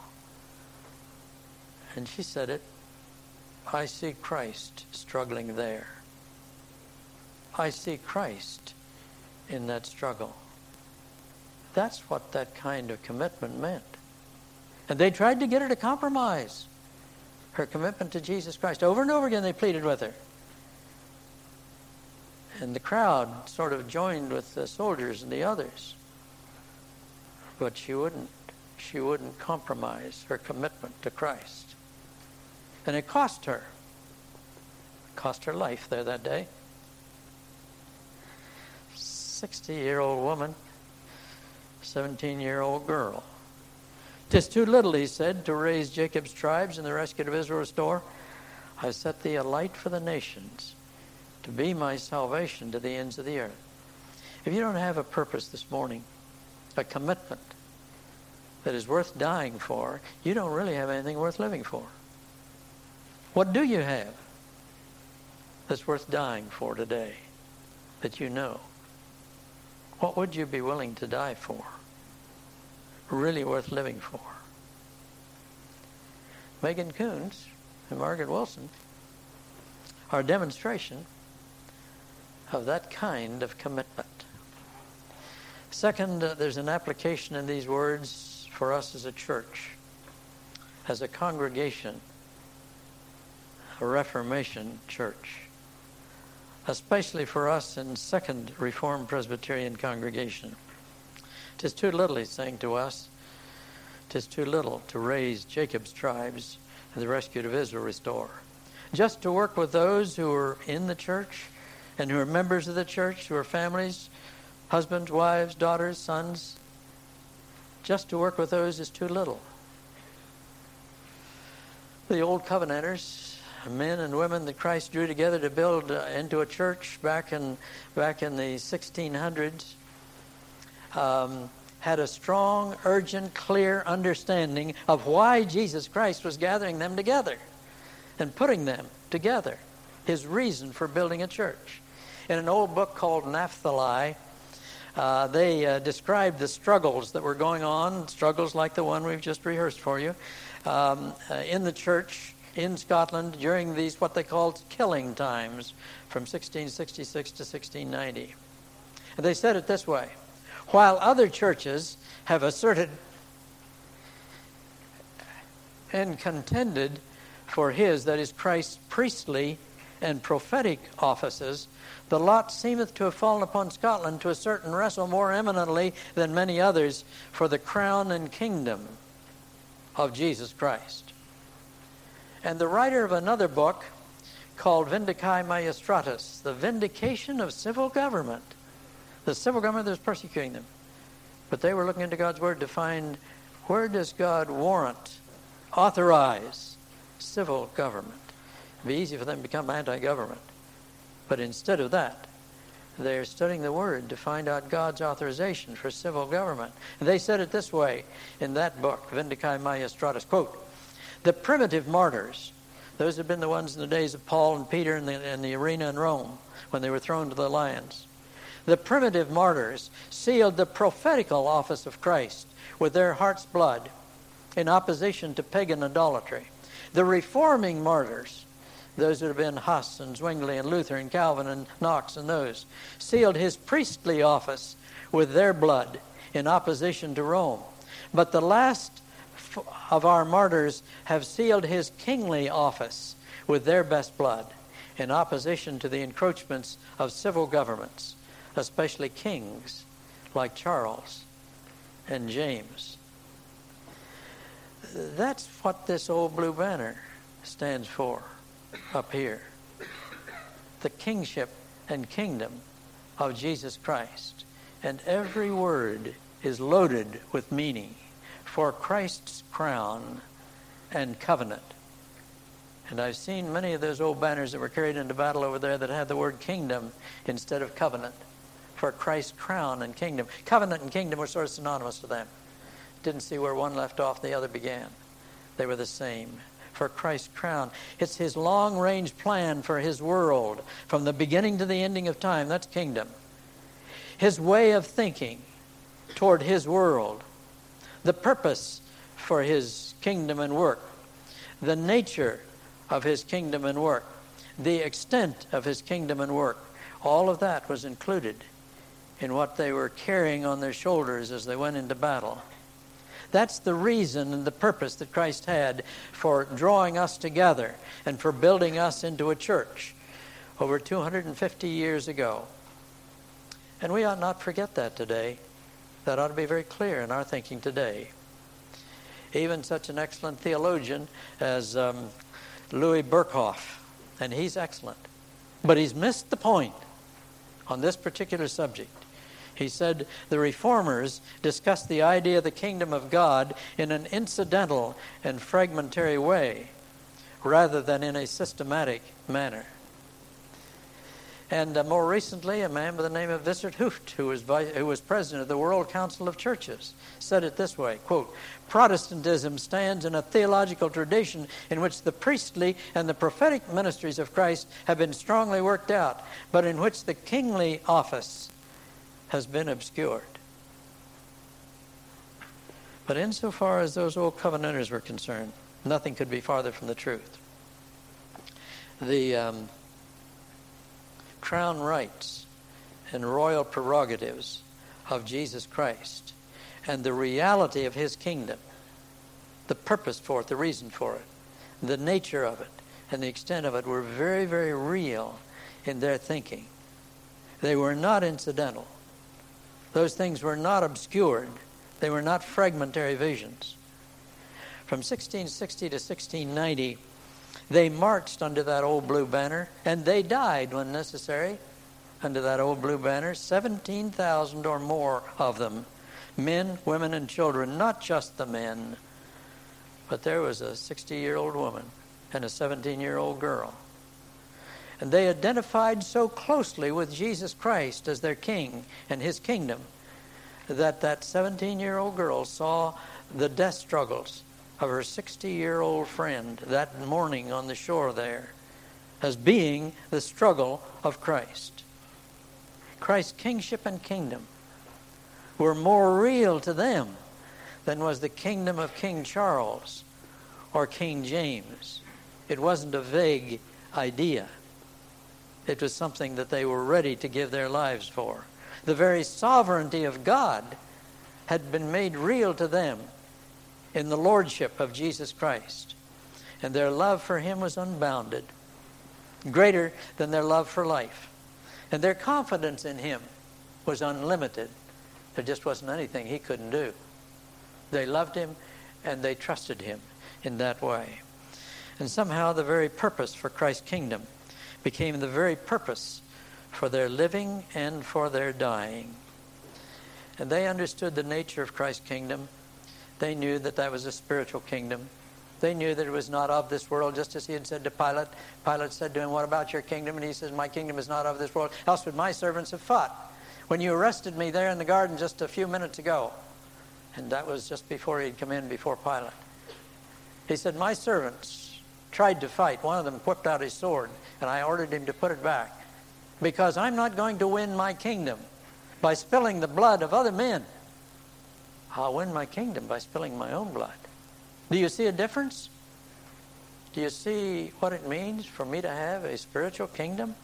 And she said it, I see Christ struggling there. I see Christ in that struggle. That's what that kind of commitment meant. And they tried to get her to compromise her commitment to Jesus Christ. Over and over again they pleaded with her. And the crowd sort of joined with the soldiers and the others. But she wouldn't. She wouldn't compromise her commitment to Christ. And it cost her. It cost her life there that day. sixty-year-old woman, seventeen-year-old girl. "'Tis too little," he said, "to raise Jacob's tribes and the rescue of Israel restore. I set thee a light for the nations, to be my salvation to the ends of the earth." If you don't have a purpose this morning, a commitment that is worth dying for, you don't really have anything worth living for. What do you have that's worth dying for today that you know? What would you be willing to die for? Really worth living for? Megan Coons and Margaret Wilson are a demonstration of that kind of commitment. Second, uh, there's an application in these words for us as a church, as a congregation, a Reformation church, especially for us in Second Reformed Presbyterian congregation. "'Tis too little," he's saying to us, "'tis too little to raise Jacob's tribes and the rescued of Israel restore." Just to work with those who are in the church and who are members of the church, who are families, husbands, wives, daughters, sons, just to work with those is too little. The old covenanters, men and women that Christ drew together to build uh, into a church back in back in the sixteen hundreds, um, had a strong, urgent, clear understanding of why Jesus Christ was gathering them together and putting them together, his reason for building a church. In an old book called Naphtali, uh, they uh, described the struggles that were going on, struggles like the one we've just rehearsed for you, um, uh, in the church in Scotland during these what they called killing times from sixteen sixty-six to sixteen ninety. And they said it this way: while other churches have asserted and contended for his, that is Christ's, priestly and prophetic offices, the lot seemeth to have fallen upon Scotland to assert and wrestle more eminently than many others for the crown and kingdom of Jesus Christ. And the writer of another book called Vindicae Maestratis, the vindication of civil government, the civil government that was persecuting them. But they were looking into God's Word to find, where does God warrant, authorize civil government? It'd be easy for them to become anti-government. But instead of that, they're studying the Word to find out God's authorization for civil government. And they said it this way in that book, Vindicae Maestratis, quote, "The primitive martyrs, Those had been the ones in the days of Paul and Peter in the, in the arena in Rome when they were thrown to the lions. The primitive martyrs sealed the prophetical office of Christ with their heart's blood in opposition to pagan idolatry. The reforming martyrs, those that have been Huss and Zwingli and Luther and Calvin and Knox and those, sealed his priestly office with their blood in opposition to Rome. But the last of our martyrs have sealed his kingly office with their best blood in opposition to the encroachments of civil governments, especially kings like Charles and James. That's what this old blue banner stands for up here. The kingship and kingdom of Jesus Christ. And every word is loaded with meaning for Christ's crown and covenant. And I've seen many of those old banners that were carried into battle over there that had the word kingdom instead of covenant. For Christ's crown and kingdom. Covenant and kingdom were sort of synonymous to them. Didn't see where one left off, the other began. They were the same. For Christ's crown. It's his long-range plan for his world from the beginning to the ending of time. That's kingdom. His way of thinking toward his world. The purpose for his kingdom and work. The nature of his kingdom and work. The extent of his kingdom and work. All of that was included in what they were carrying on their shoulders as they went into battle. That's the reason and the purpose that Christ had for drawing us together and for building us into a church over two hundred fifty years ago. And we ought not forget that today. That ought to be very clear in our thinking today. Even such an excellent theologian as um, Louis Berkhoff, and he's excellent, but he's missed the point on this particular subject. He said the reformers discussed the idea of the kingdom of God in an incidental and fragmentary way rather than in a systematic manner. And uh, more recently, a man by the name of Wizard Hooft, who was, vice, who was president of the World Council of Churches, said it this way, quote, Protestantism stands in a theological tradition in which the priestly and the prophetic ministries of Christ have been strongly worked out, but in which the kingly office has been obscured. But insofar as those old covenanters were concerned, nothing could be farther from the truth. The um, crown rights and royal prerogatives of Jesus Christ and the reality of his kingdom, the purpose for it, the reason for it, the nature of it, and the extent of it were very, very real in their thinking. They were not incidental. Those things were not obscured. They were not fragmentary visions. From sixteen sixty to sixteen ninety, they marched under that old blue banner, and they died when necessary under that old blue banner. seventeen thousand or more of them, men, women, and children, not just the men, but there was a sixty-year-old woman and a seventeen-year-old girl. And they identified so closely with Jesus Christ as their king and his kingdom that that seventeen-year-old girl saw the death struggles of her sixty-year-old friend that morning on the shore there as being the struggle of Christ. Christ's kingship and kingdom were more real to them than was the kingdom of King Charles or King James. It wasn't a vague idea. It was something that they were ready to give their lives for. The very sovereignty of God had been made real to them in the lordship of Jesus Christ. And their love for him was unbounded, greater than their love for life. And their confidence in him was unlimited. There just wasn't anything he couldn't do. They loved him and they trusted him in that way. And somehow the very purpose for Christ's kingdom became the very purpose for their living and for their dying. And they understood the nature of Christ's kingdom. They knew that that was a spiritual kingdom. They knew that it was not of this world, just as he had said to Pilate. Pilate said to him, "What about your kingdom?" And he says, "My kingdom is not of this world, else would my servants have fought when you arrested me there in the garden just a few minutes ago." And that was just before he'd come in before Pilate. He said, "My servants tried to fight. One of them whipped out his sword, and I ordered him to put it back, because I'm not going to win my kingdom by spilling the blood of other men. I'll win my kingdom by spilling my own blood. Do you see a difference? Do you see what it means for me to have a spiritual kingdom?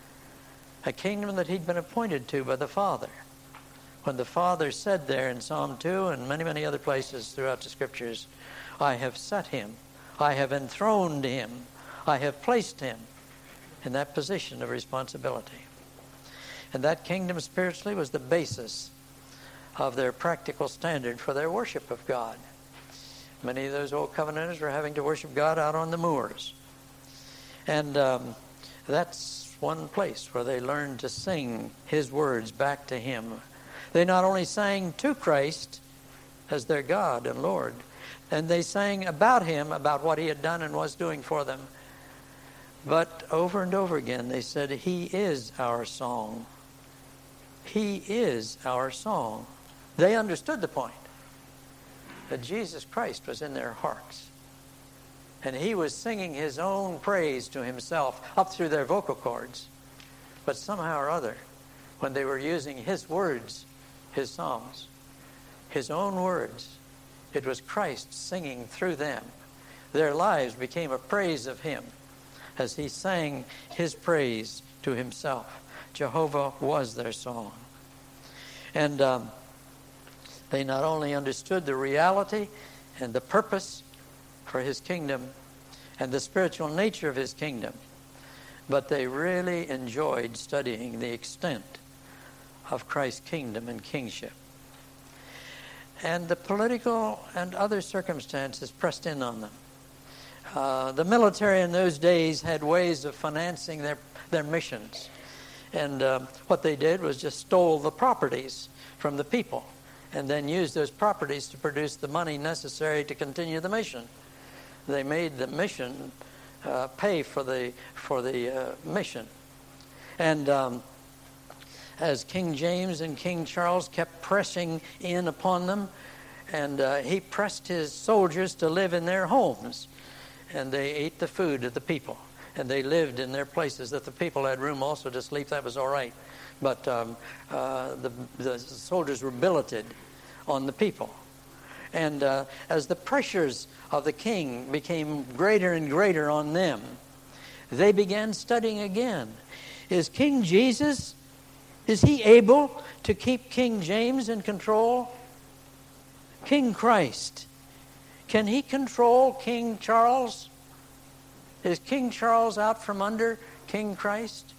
A kingdom that he'd been appointed to by the Father. When the Father said there in Psalm two and many, many other places throughout the Scriptures, I have set him, I have enthroned him, I have placed him in that position of responsibility. And that kingdom spiritually was the basis of their practical standard for their worship of God. Many of those old covenanters were having to worship God out on the moors. And um, that's one place where they learned to sing his words back to him. They not only sang to Christ as their God and Lord, and they sang about him, about what he had done and was doing for them, but over and over again they said, he is our song. He is our song. They understood the point, that Jesus Christ was in their hearts. And he was singing his own praise to himself up through their vocal cords. But somehow or other, when they were using his words, his songs, his own words, it was Christ singing through them. Their lives became a praise of him as he sang his praise to himself. Jehovah was their song. And um, they not only understood the reality and the purpose for his kingdom and the spiritual nature of his kingdom, but they really enjoyed studying the extent of Christ's kingdom and kingship. And the political and other circumstances pressed in on them. Uh, the military in those days had ways of financing their, their missions. And uh, what they did was just stole the properties from the people and then used those properties to produce the money necessary to continue the mission. They made the mission uh, pay for the, for the uh, mission. And um, as King James and King Charles kept pressing in upon them, and uh, he pressed his soldiers to live in their homes, and they ate the food of the people, and they lived in their places that the people had room also to sleep. That was all right, but um, uh, the, the soldiers were billeted on the people. And uh, as the pressures of the king became greater and greater on them, they began studying again. Is King Jesus, is he able to keep King James in control? King Christ, can he control King Charles? Is King Charles out from under King Christ?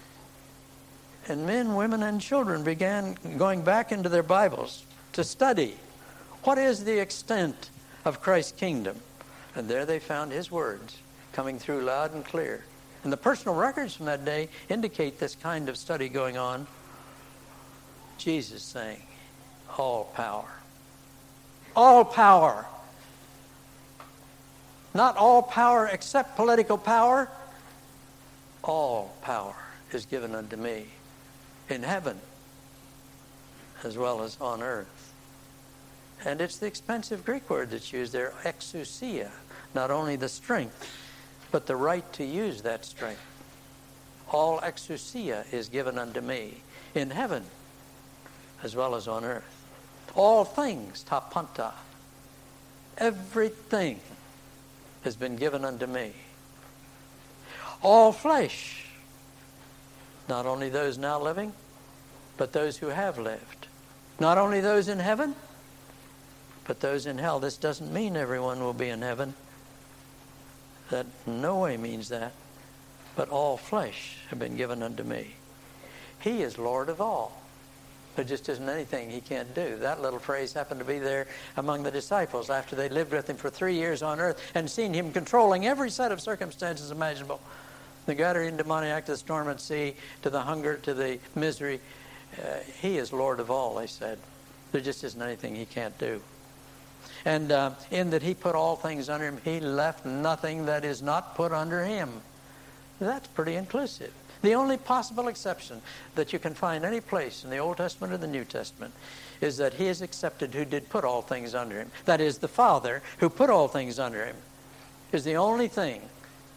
And men, women, and children began going back into their Bibles to study what is the extent of Christ's kingdom. And there they found his words coming through loud and clear. And the personal records from that day indicate this kind of study going on. Jesus saying, all power. All power. Not all power except political power. All power is given unto me in heaven as well as on earth. And it's the expensive Greek word that's used there, exousia. Not only the strength, but the right to use that strength. All exousia is given unto me in heaven as well as on earth. All things, ta panta. Everything has been given unto me. All flesh, not only those now living, but those who have lived. Not only those in heaven, but those in hell. This doesn't mean everyone will be in heaven. That in no way means that. But all flesh have been given unto me. He is Lord of all. There just isn't anything he can't do. That little phrase happened to be there among the disciples after they lived with him for three years on earth and seen him controlling every set of circumstances imaginable. The Gadarene demoniac, to the storm at sea, to the hunger, to the misery. Uh, he is Lord of all, they said. There just isn't anything he can't do. And uh, in that he put all things under him, he left nothing that is not put under him. That's pretty inclusive. The only possible exception that you can find any place in the Old Testament or the New Testament is that he is accepted who did put all things under him. That is, the Father who put all things under him is the only thing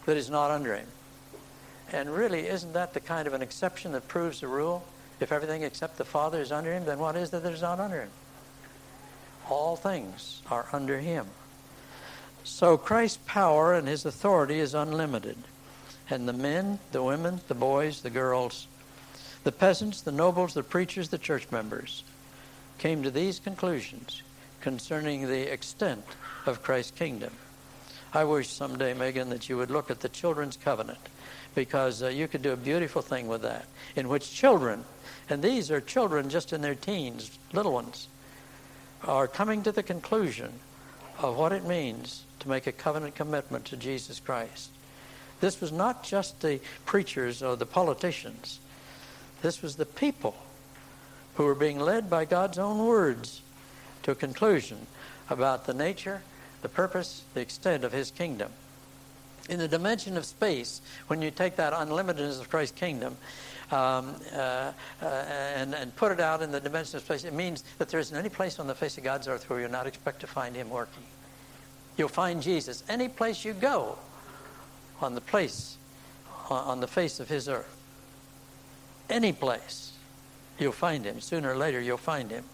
that is not under him. And really, isn't that the kind of an exception that proves the rule? If everything except the Father is under him, then what is that that is not under him? All things are under him. So Christ's power and his authority is unlimited. And the men, the women, the boys, the girls, the peasants, the nobles, the preachers, the church members came to these conclusions concerning the extent of Christ's kingdom. I wish someday, Megan, that you would look at the Children's Covenant, because uh, you could do a beautiful thing with that, in which children, and these are children just in their teens, little ones, are coming to the conclusion of what it means to make a covenant commitment to Jesus Christ. This was not just the preachers or the politicians. This was the people who were being led by God's own words to a conclusion about the nature, the purpose, the extent of his kingdom. In the dimension of space, when you take that unlimitedness of Christ's kingdom um, uh, uh, and, and put it out in the dimension of space, it means that there isn't any place on the face of God's earth where you'll not expect to find him working. You'll find Jesus any place you go on the place, on the face of his earth. Any place you'll find him. Sooner or later you'll find him.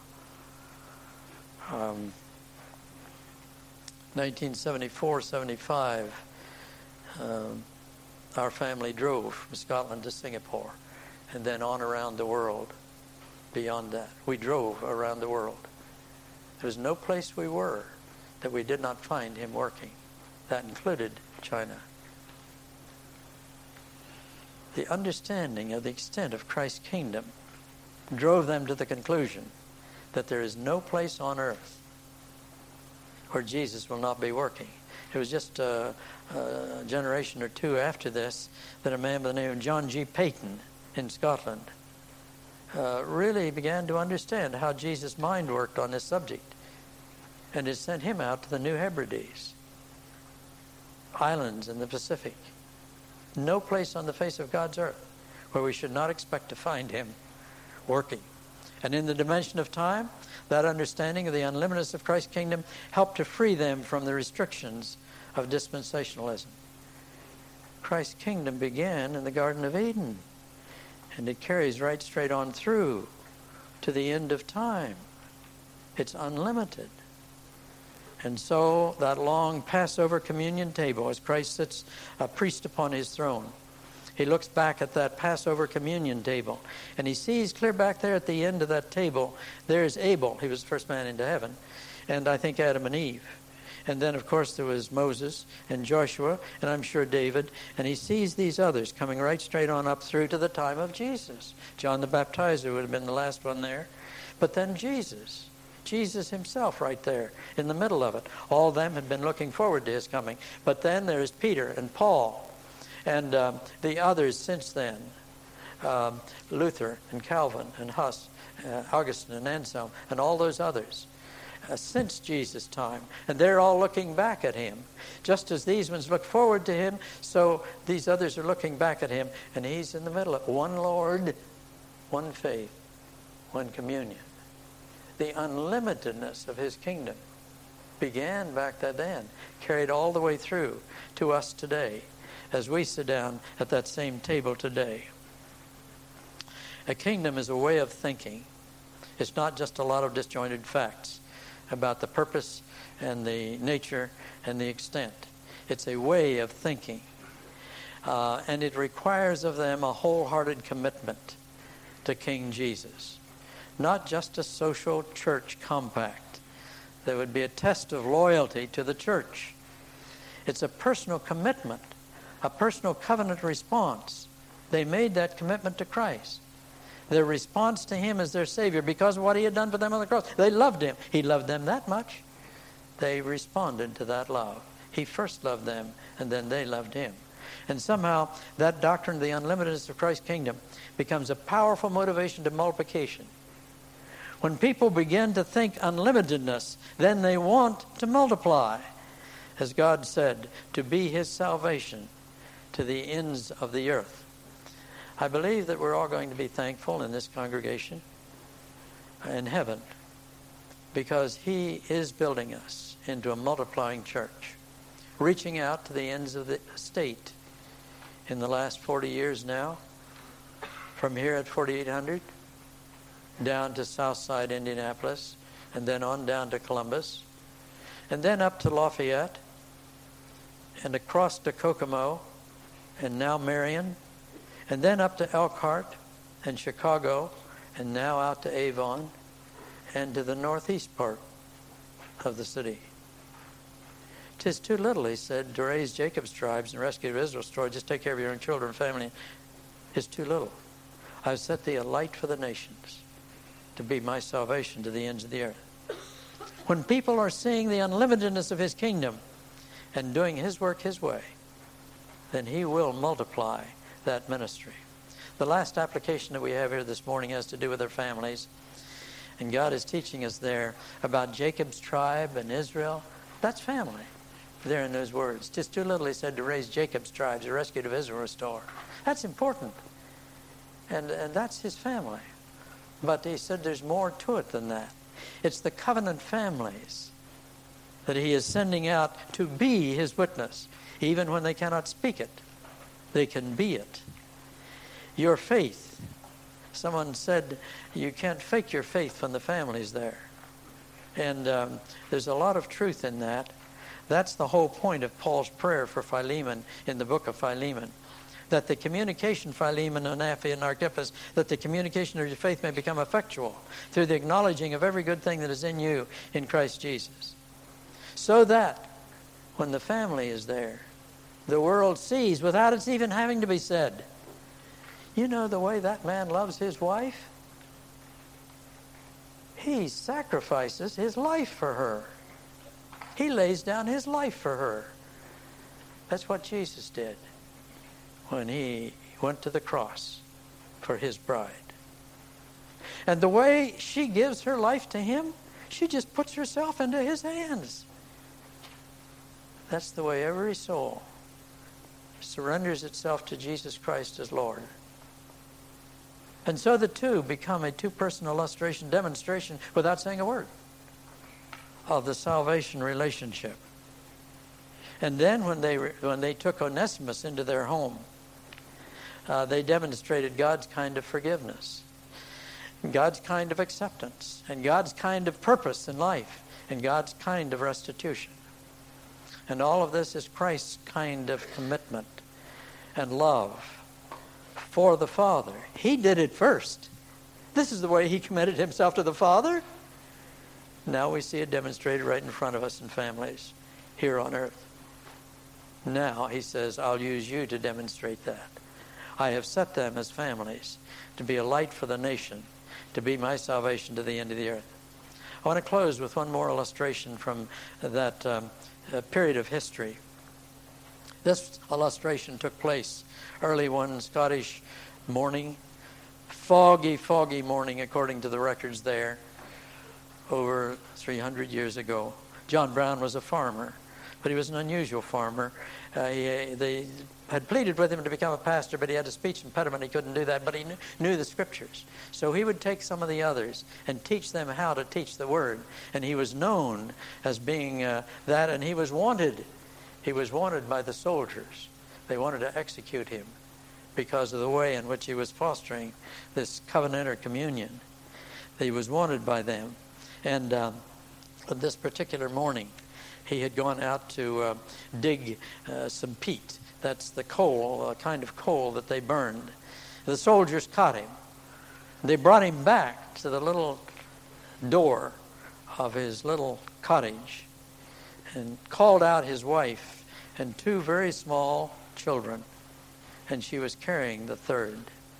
Um, nineteen seventy-four seventy-five, um, our family drove from Scotland to Singapore and then on around the world. Beyond that, we drove around the world. There was no place we were that we did not find him working. That included China. The understanding of the extent of Christ's kingdom drove them to the conclusion that there is no place on earth where Jesus will not be working. It was just a, a generation or two after this that a man by the name of John G. Paton in Scotland uh, really began to understand how Jesus' mind worked on this subject, and it sent him out to the New Hebrides, islands in the Pacific. No place on the face of God's earth where we should not expect to find him working. And in the dimension of time, that understanding of the unlimitedness of Christ's kingdom helped to free them from the restrictions of dispensationalism. Christ's kingdom began in the Garden of Eden, and it carries right straight on through to the end of time. It's unlimited. And so that long Passover communion table, as Christ sits a priest upon his throne, he looks back at that Passover communion table, and he sees clear back there at the end of that table, there's Abel. He was the first man into heaven, and I think Adam and Eve. And then, of course, there was Moses and Joshua, and I'm sure David, and he sees these others coming right straight on up through to the time of Jesus. John the Baptizer would have been the last one there, but then Jesus. Jesus himself right there in the middle of it. All of them had been looking forward to his coming. But then there's Peter and Paul and um, the others since then. Um, Luther and Calvin and Huss, uh, Augustine and Anselm, and all those others uh, since Jesus' time. And they're all looking back at him. Just as these ones look forward to him, so these others are looking back at him. And he's in the middle of one Lord, one faith, one communion. The unlimitedness of his kingdom began back then, carried all the way through to us today, as we sit down at that same table today. A kingdom is a way of thinking. It's not just a lot of disjointed facts about the purpose and the nature and the extent. It's a way of thinking. Uh, and it requires of them a wholehearted commitment to King Jesus. Not just a social church compact that would be a test of loyalty to the church. It's a personal commitment, a personal covenant response. They made that commitment to Christ. Their response to him as their Savior because of what he had done for them on the cross. They loved him. He loved them that much. They responded to that love. He first loved them, and then they loved him. And somehow that doctrine of the unlimitedness of Christ's kingdom becomes a powerful motivation to multiplication. When people begin to think unlimitedness, then they want to multiply. As God said, to be his salvation to the ends of the earth. I believe that we're all going to be thankful in this congregation in heaven because he is building us into a multiplying church, reaching out to the ends of the state in the last forty years now, from here at forty-eight hundred down to Southside Indianapolis, and then on down to Columbus, and then up to Lafayette, and across to Kokomo, and now Marion, and then up to Elkhart and Chicago, and now out to Avon, and to the northeast part of the city. 'Tis too little, he said, to raise Jacob's tribes and rescue Israel's story. Just take care of your own children and family. It's too little. I've set thee a light for the nations, to be my salvation to the ends of the earth. When people are seeing the unlimitedness of his kingdom and doing his work his way, then he will multiply that ministry. The last application that we have here this morning has to do with our families. And God is teaching us there about Jacob's tribe and Israel. That's family there in those words. 'Tis too little, he said, to raise Jacob's tribes, the rescue of Israel restore. That's important. And, and that's his family. But he said there's more to it than that. It's the covenant families that he is sending out to be his witness. Even when they cannot speak it, they can be it. Your faith. Someone said you can't fake your faith when the family's there. And um, there's a lot of truth in that. That's the whole point of Paul's prayer for Philemon in the book of Philemon. That the communication, Philemon and Apphia and Archippus, that the communication of your faith may become effectual through the acknowledging of every good thing that is in you in Christ Jesus. So that when the family is there, the world sees without it's even having to be said. You know the way that man loves his wife? He sacrifices his life for her. He lays down his life for her. That's what Jesus did when he went to the cross for his bride. And the way she gives her life to him, she just puts herself into his hands. That's the way every soul surrenders itself to Jesus Christ as Lord. And so the two become a two-person illustration, demonstration, without saying a word, of the salvation relationship. And then when they when they took Onesimus into their home, uh, they demonstrated God's kind of forgiveness, God's kind of acceptance, and God's kind of purpose in life, and God's kind of restitution. And all of this is Christ's kind of commitment and love for the Father. He did it first. This is the way he committed himself to the Father. Now we see it demonstrated right in front of us in families here on earth. Now he says, I'll use you to demonstrate that. I have set them as families to be a light for the nation, to be my salvation to the end of the earth. I want to close with one more illustration from that um, uh, period of history. This illustration took place early one Scottish morning, foggy, foggy morning according to the records there, over three hundred years ago. John Brown was a farmer, but he was an unusual farmer. Uh, he, they had pleaded with him to become a pastor, but he had a speech impediment. He couldn't do that, but he knew, knew the Scriptures. So he would take some of the others and teach them how to teach the Word. And he was known as being uh, that, and he was wanted. He was wanted by the soldiers. They wanted to execute him because of the way in which he was fostering this covenant or communion. He was wanted by them. And um, this particular morning, he had gone out to uh, dig uh, some peat. That's the coal, a kind of coal that they burned. The soldiers caught him. They brought him back to the little door of his little cottage and called out his wife and two very small children, and she was carrying the third.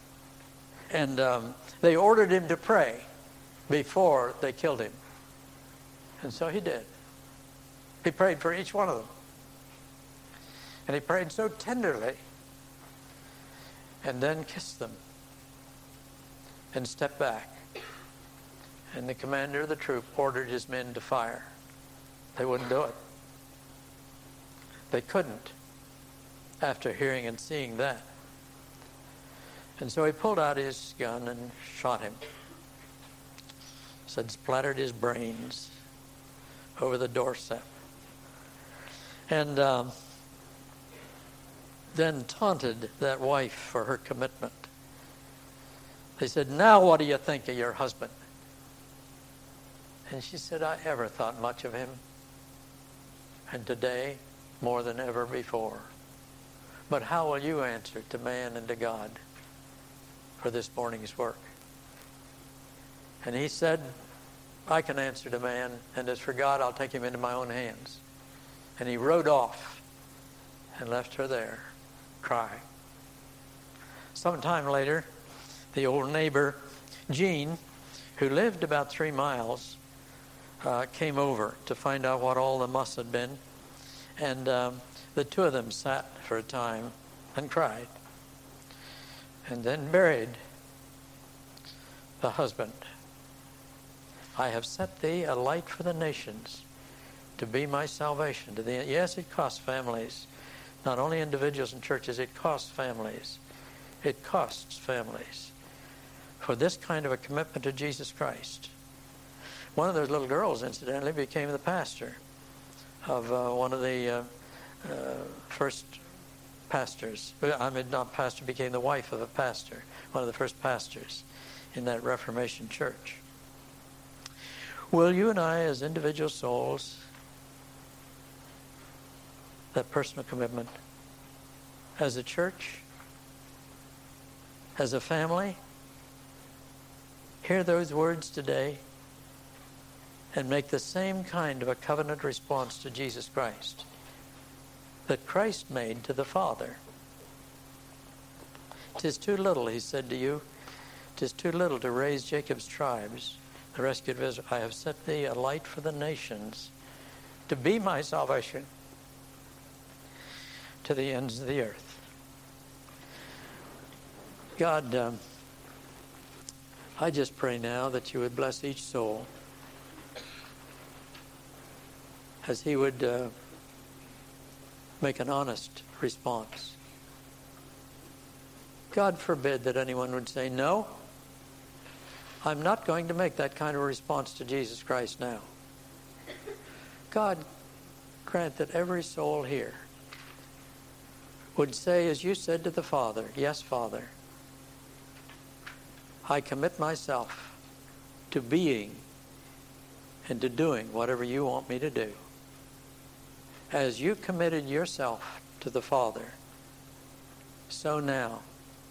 And um, they ordered him to pray before they killed him. And so he did. He prayed for each one of them. And he prayed so tenderly, and then kissed them and stepped back. And the commander of the troop ordered his men to fire. They wouldn't do it. They couldn't after hearing and seeing that. And so he pulled out his gun and shot him. Said splattered his brains over the doorstep. And um, then taunted that wife for her commitment. They said, "Now what do you think of your husband?" And she said, "I ever thought much of him, and today more than ever before. But how will you answer to man and to God for this morning's work?" And he said, "I can answer to man, and as for God, I'll take him into my own hands." And he rode off and left her there, crying. Sometime later, the old neighbor, Jean, who lived about three miles, uh, came over to find out what all the muss had been. And um, the two of them sat for a time and cried. And then buried the husband. "I have set thee a light for the nations, to be my salvation to thee." Yes, it costs families. Not only individuals and churches, it costs families. It costs families for this kind of a commitment to Jesus Christ. One of those little girls, incidentally, became the pastor of uh, one of the uh, uh, first pastors. I mean, not pastor, became the wife of a pastor, one of the first pastors in that Reformation church. Will you and I, as individual souls, that personal commitment, as a church, as a family, hear those words today and make the same kind of a covenant response to Jesus Christ that Christ made to the Father? "'Tis too little," he said to you, "'tis too little to raise Jacob's tribes, the rescued of Israel. I have set thee a light for the nations, to be my salvation to the ends of the earth." God, um, I just pray now that you would bless each soul as he would uh, make an honest response. God forbid that anyone would say, "No, I'm not going to make that kind of response to Jesus Christ now." God, grant that every soul here would say, as you said to the Father, "Yes, Father, I commit myself to being and to doing whatever you want me to do." As you committed yourself to the Father, so now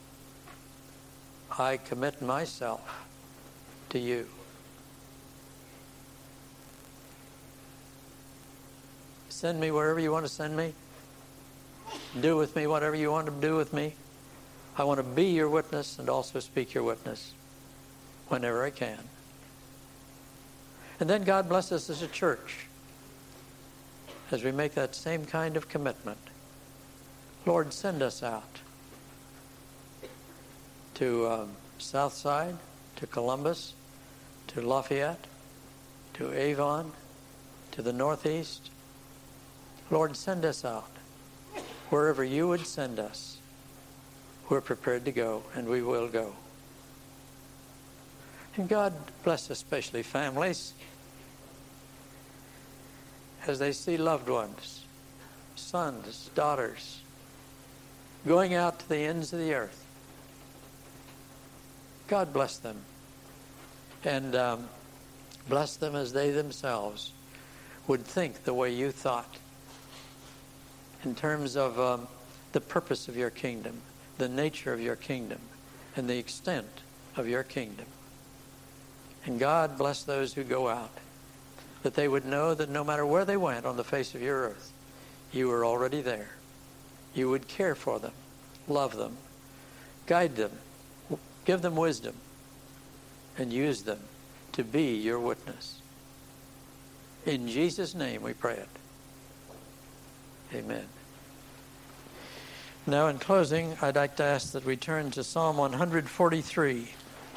I commit myself to you. Send me wherever you want to send me. Do with me whatever you want to do with me. I want to be your witness and also speak your witness whenever I can. And then God bless us as a church as we make that same kind of commitment. Lord, send us out to um, Southside, to Columbus, to Lafayette, to Avon, to the Northeast. Lord, send us out. Wherever you would send us, we're prepared to go, and we will go. And God bless especially families as they see loved ones, sons, daughters, going out to the ends of the earth. God bless them, and um, bless them as they themselves would think the way you thought in terms of um, the purpose of your kingdom, the nature of your kingdom, and the extent of your kingdom. And God bless those who go out, that they would know that no matter where they went on the face of your earth, you were already there. You would care for them, love them, guide them, give them wisdom, and use them to be your witness. In Jesus' name we pray it. Amen. Now, in closing, I'd like to ask that we turn to Psalm one forty-three.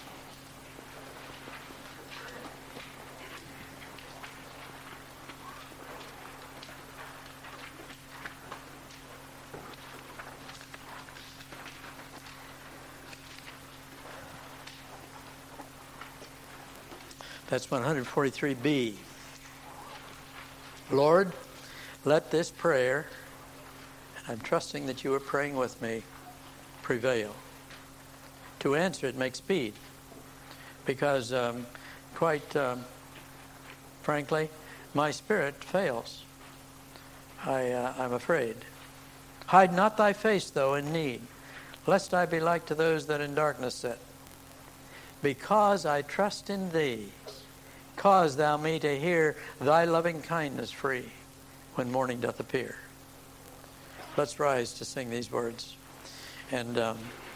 That's one forty-three B. Lord, let this prayer, and I'm trusting that you are praying with me, prevail. To answer it, make speed. Because um, quite um, frankly, my spirit fails. I, uh, I'm afraid. Hide not thy face, though, in need, lest I be like to those that in darkness sit. Because I trust in thee, cause thou me to hear thy loving kindness free when morning doth appear. Let's rise to sing these words. And um,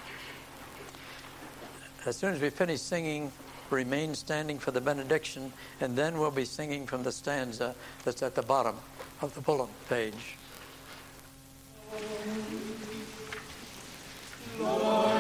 as soon as we finish singing, remain standing for the benediction, and then we'll be singing from the stanza that's at the bottom of the bulletin page. Lord.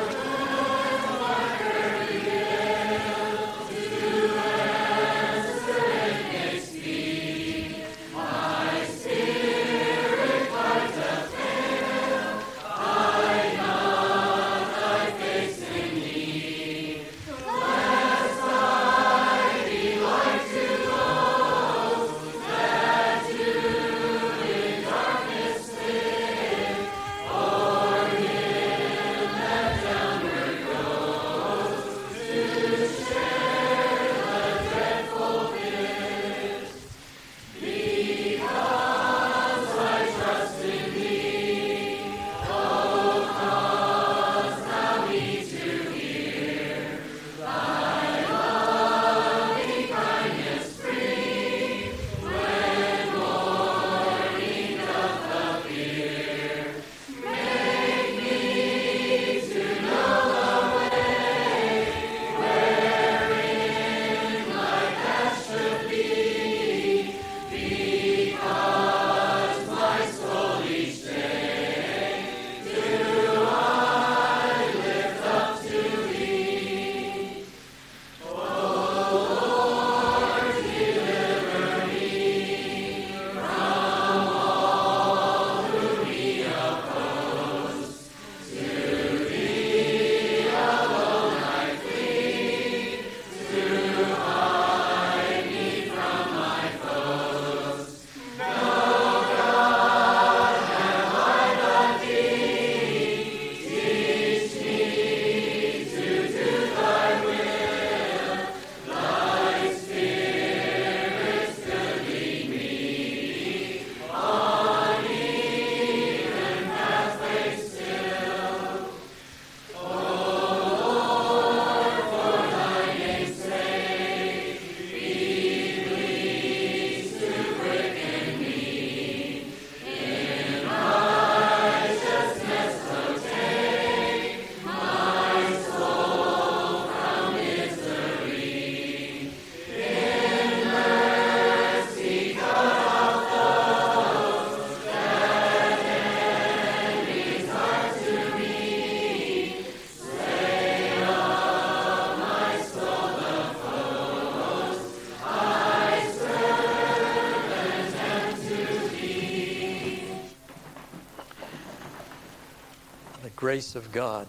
Grace of God,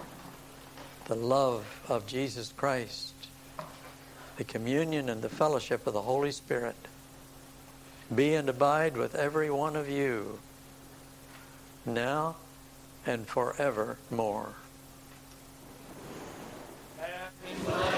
the love of Jesus Christ, the communion and the fellowship of the Holy Spirit be and abide with every one of you now and forevermore. Happy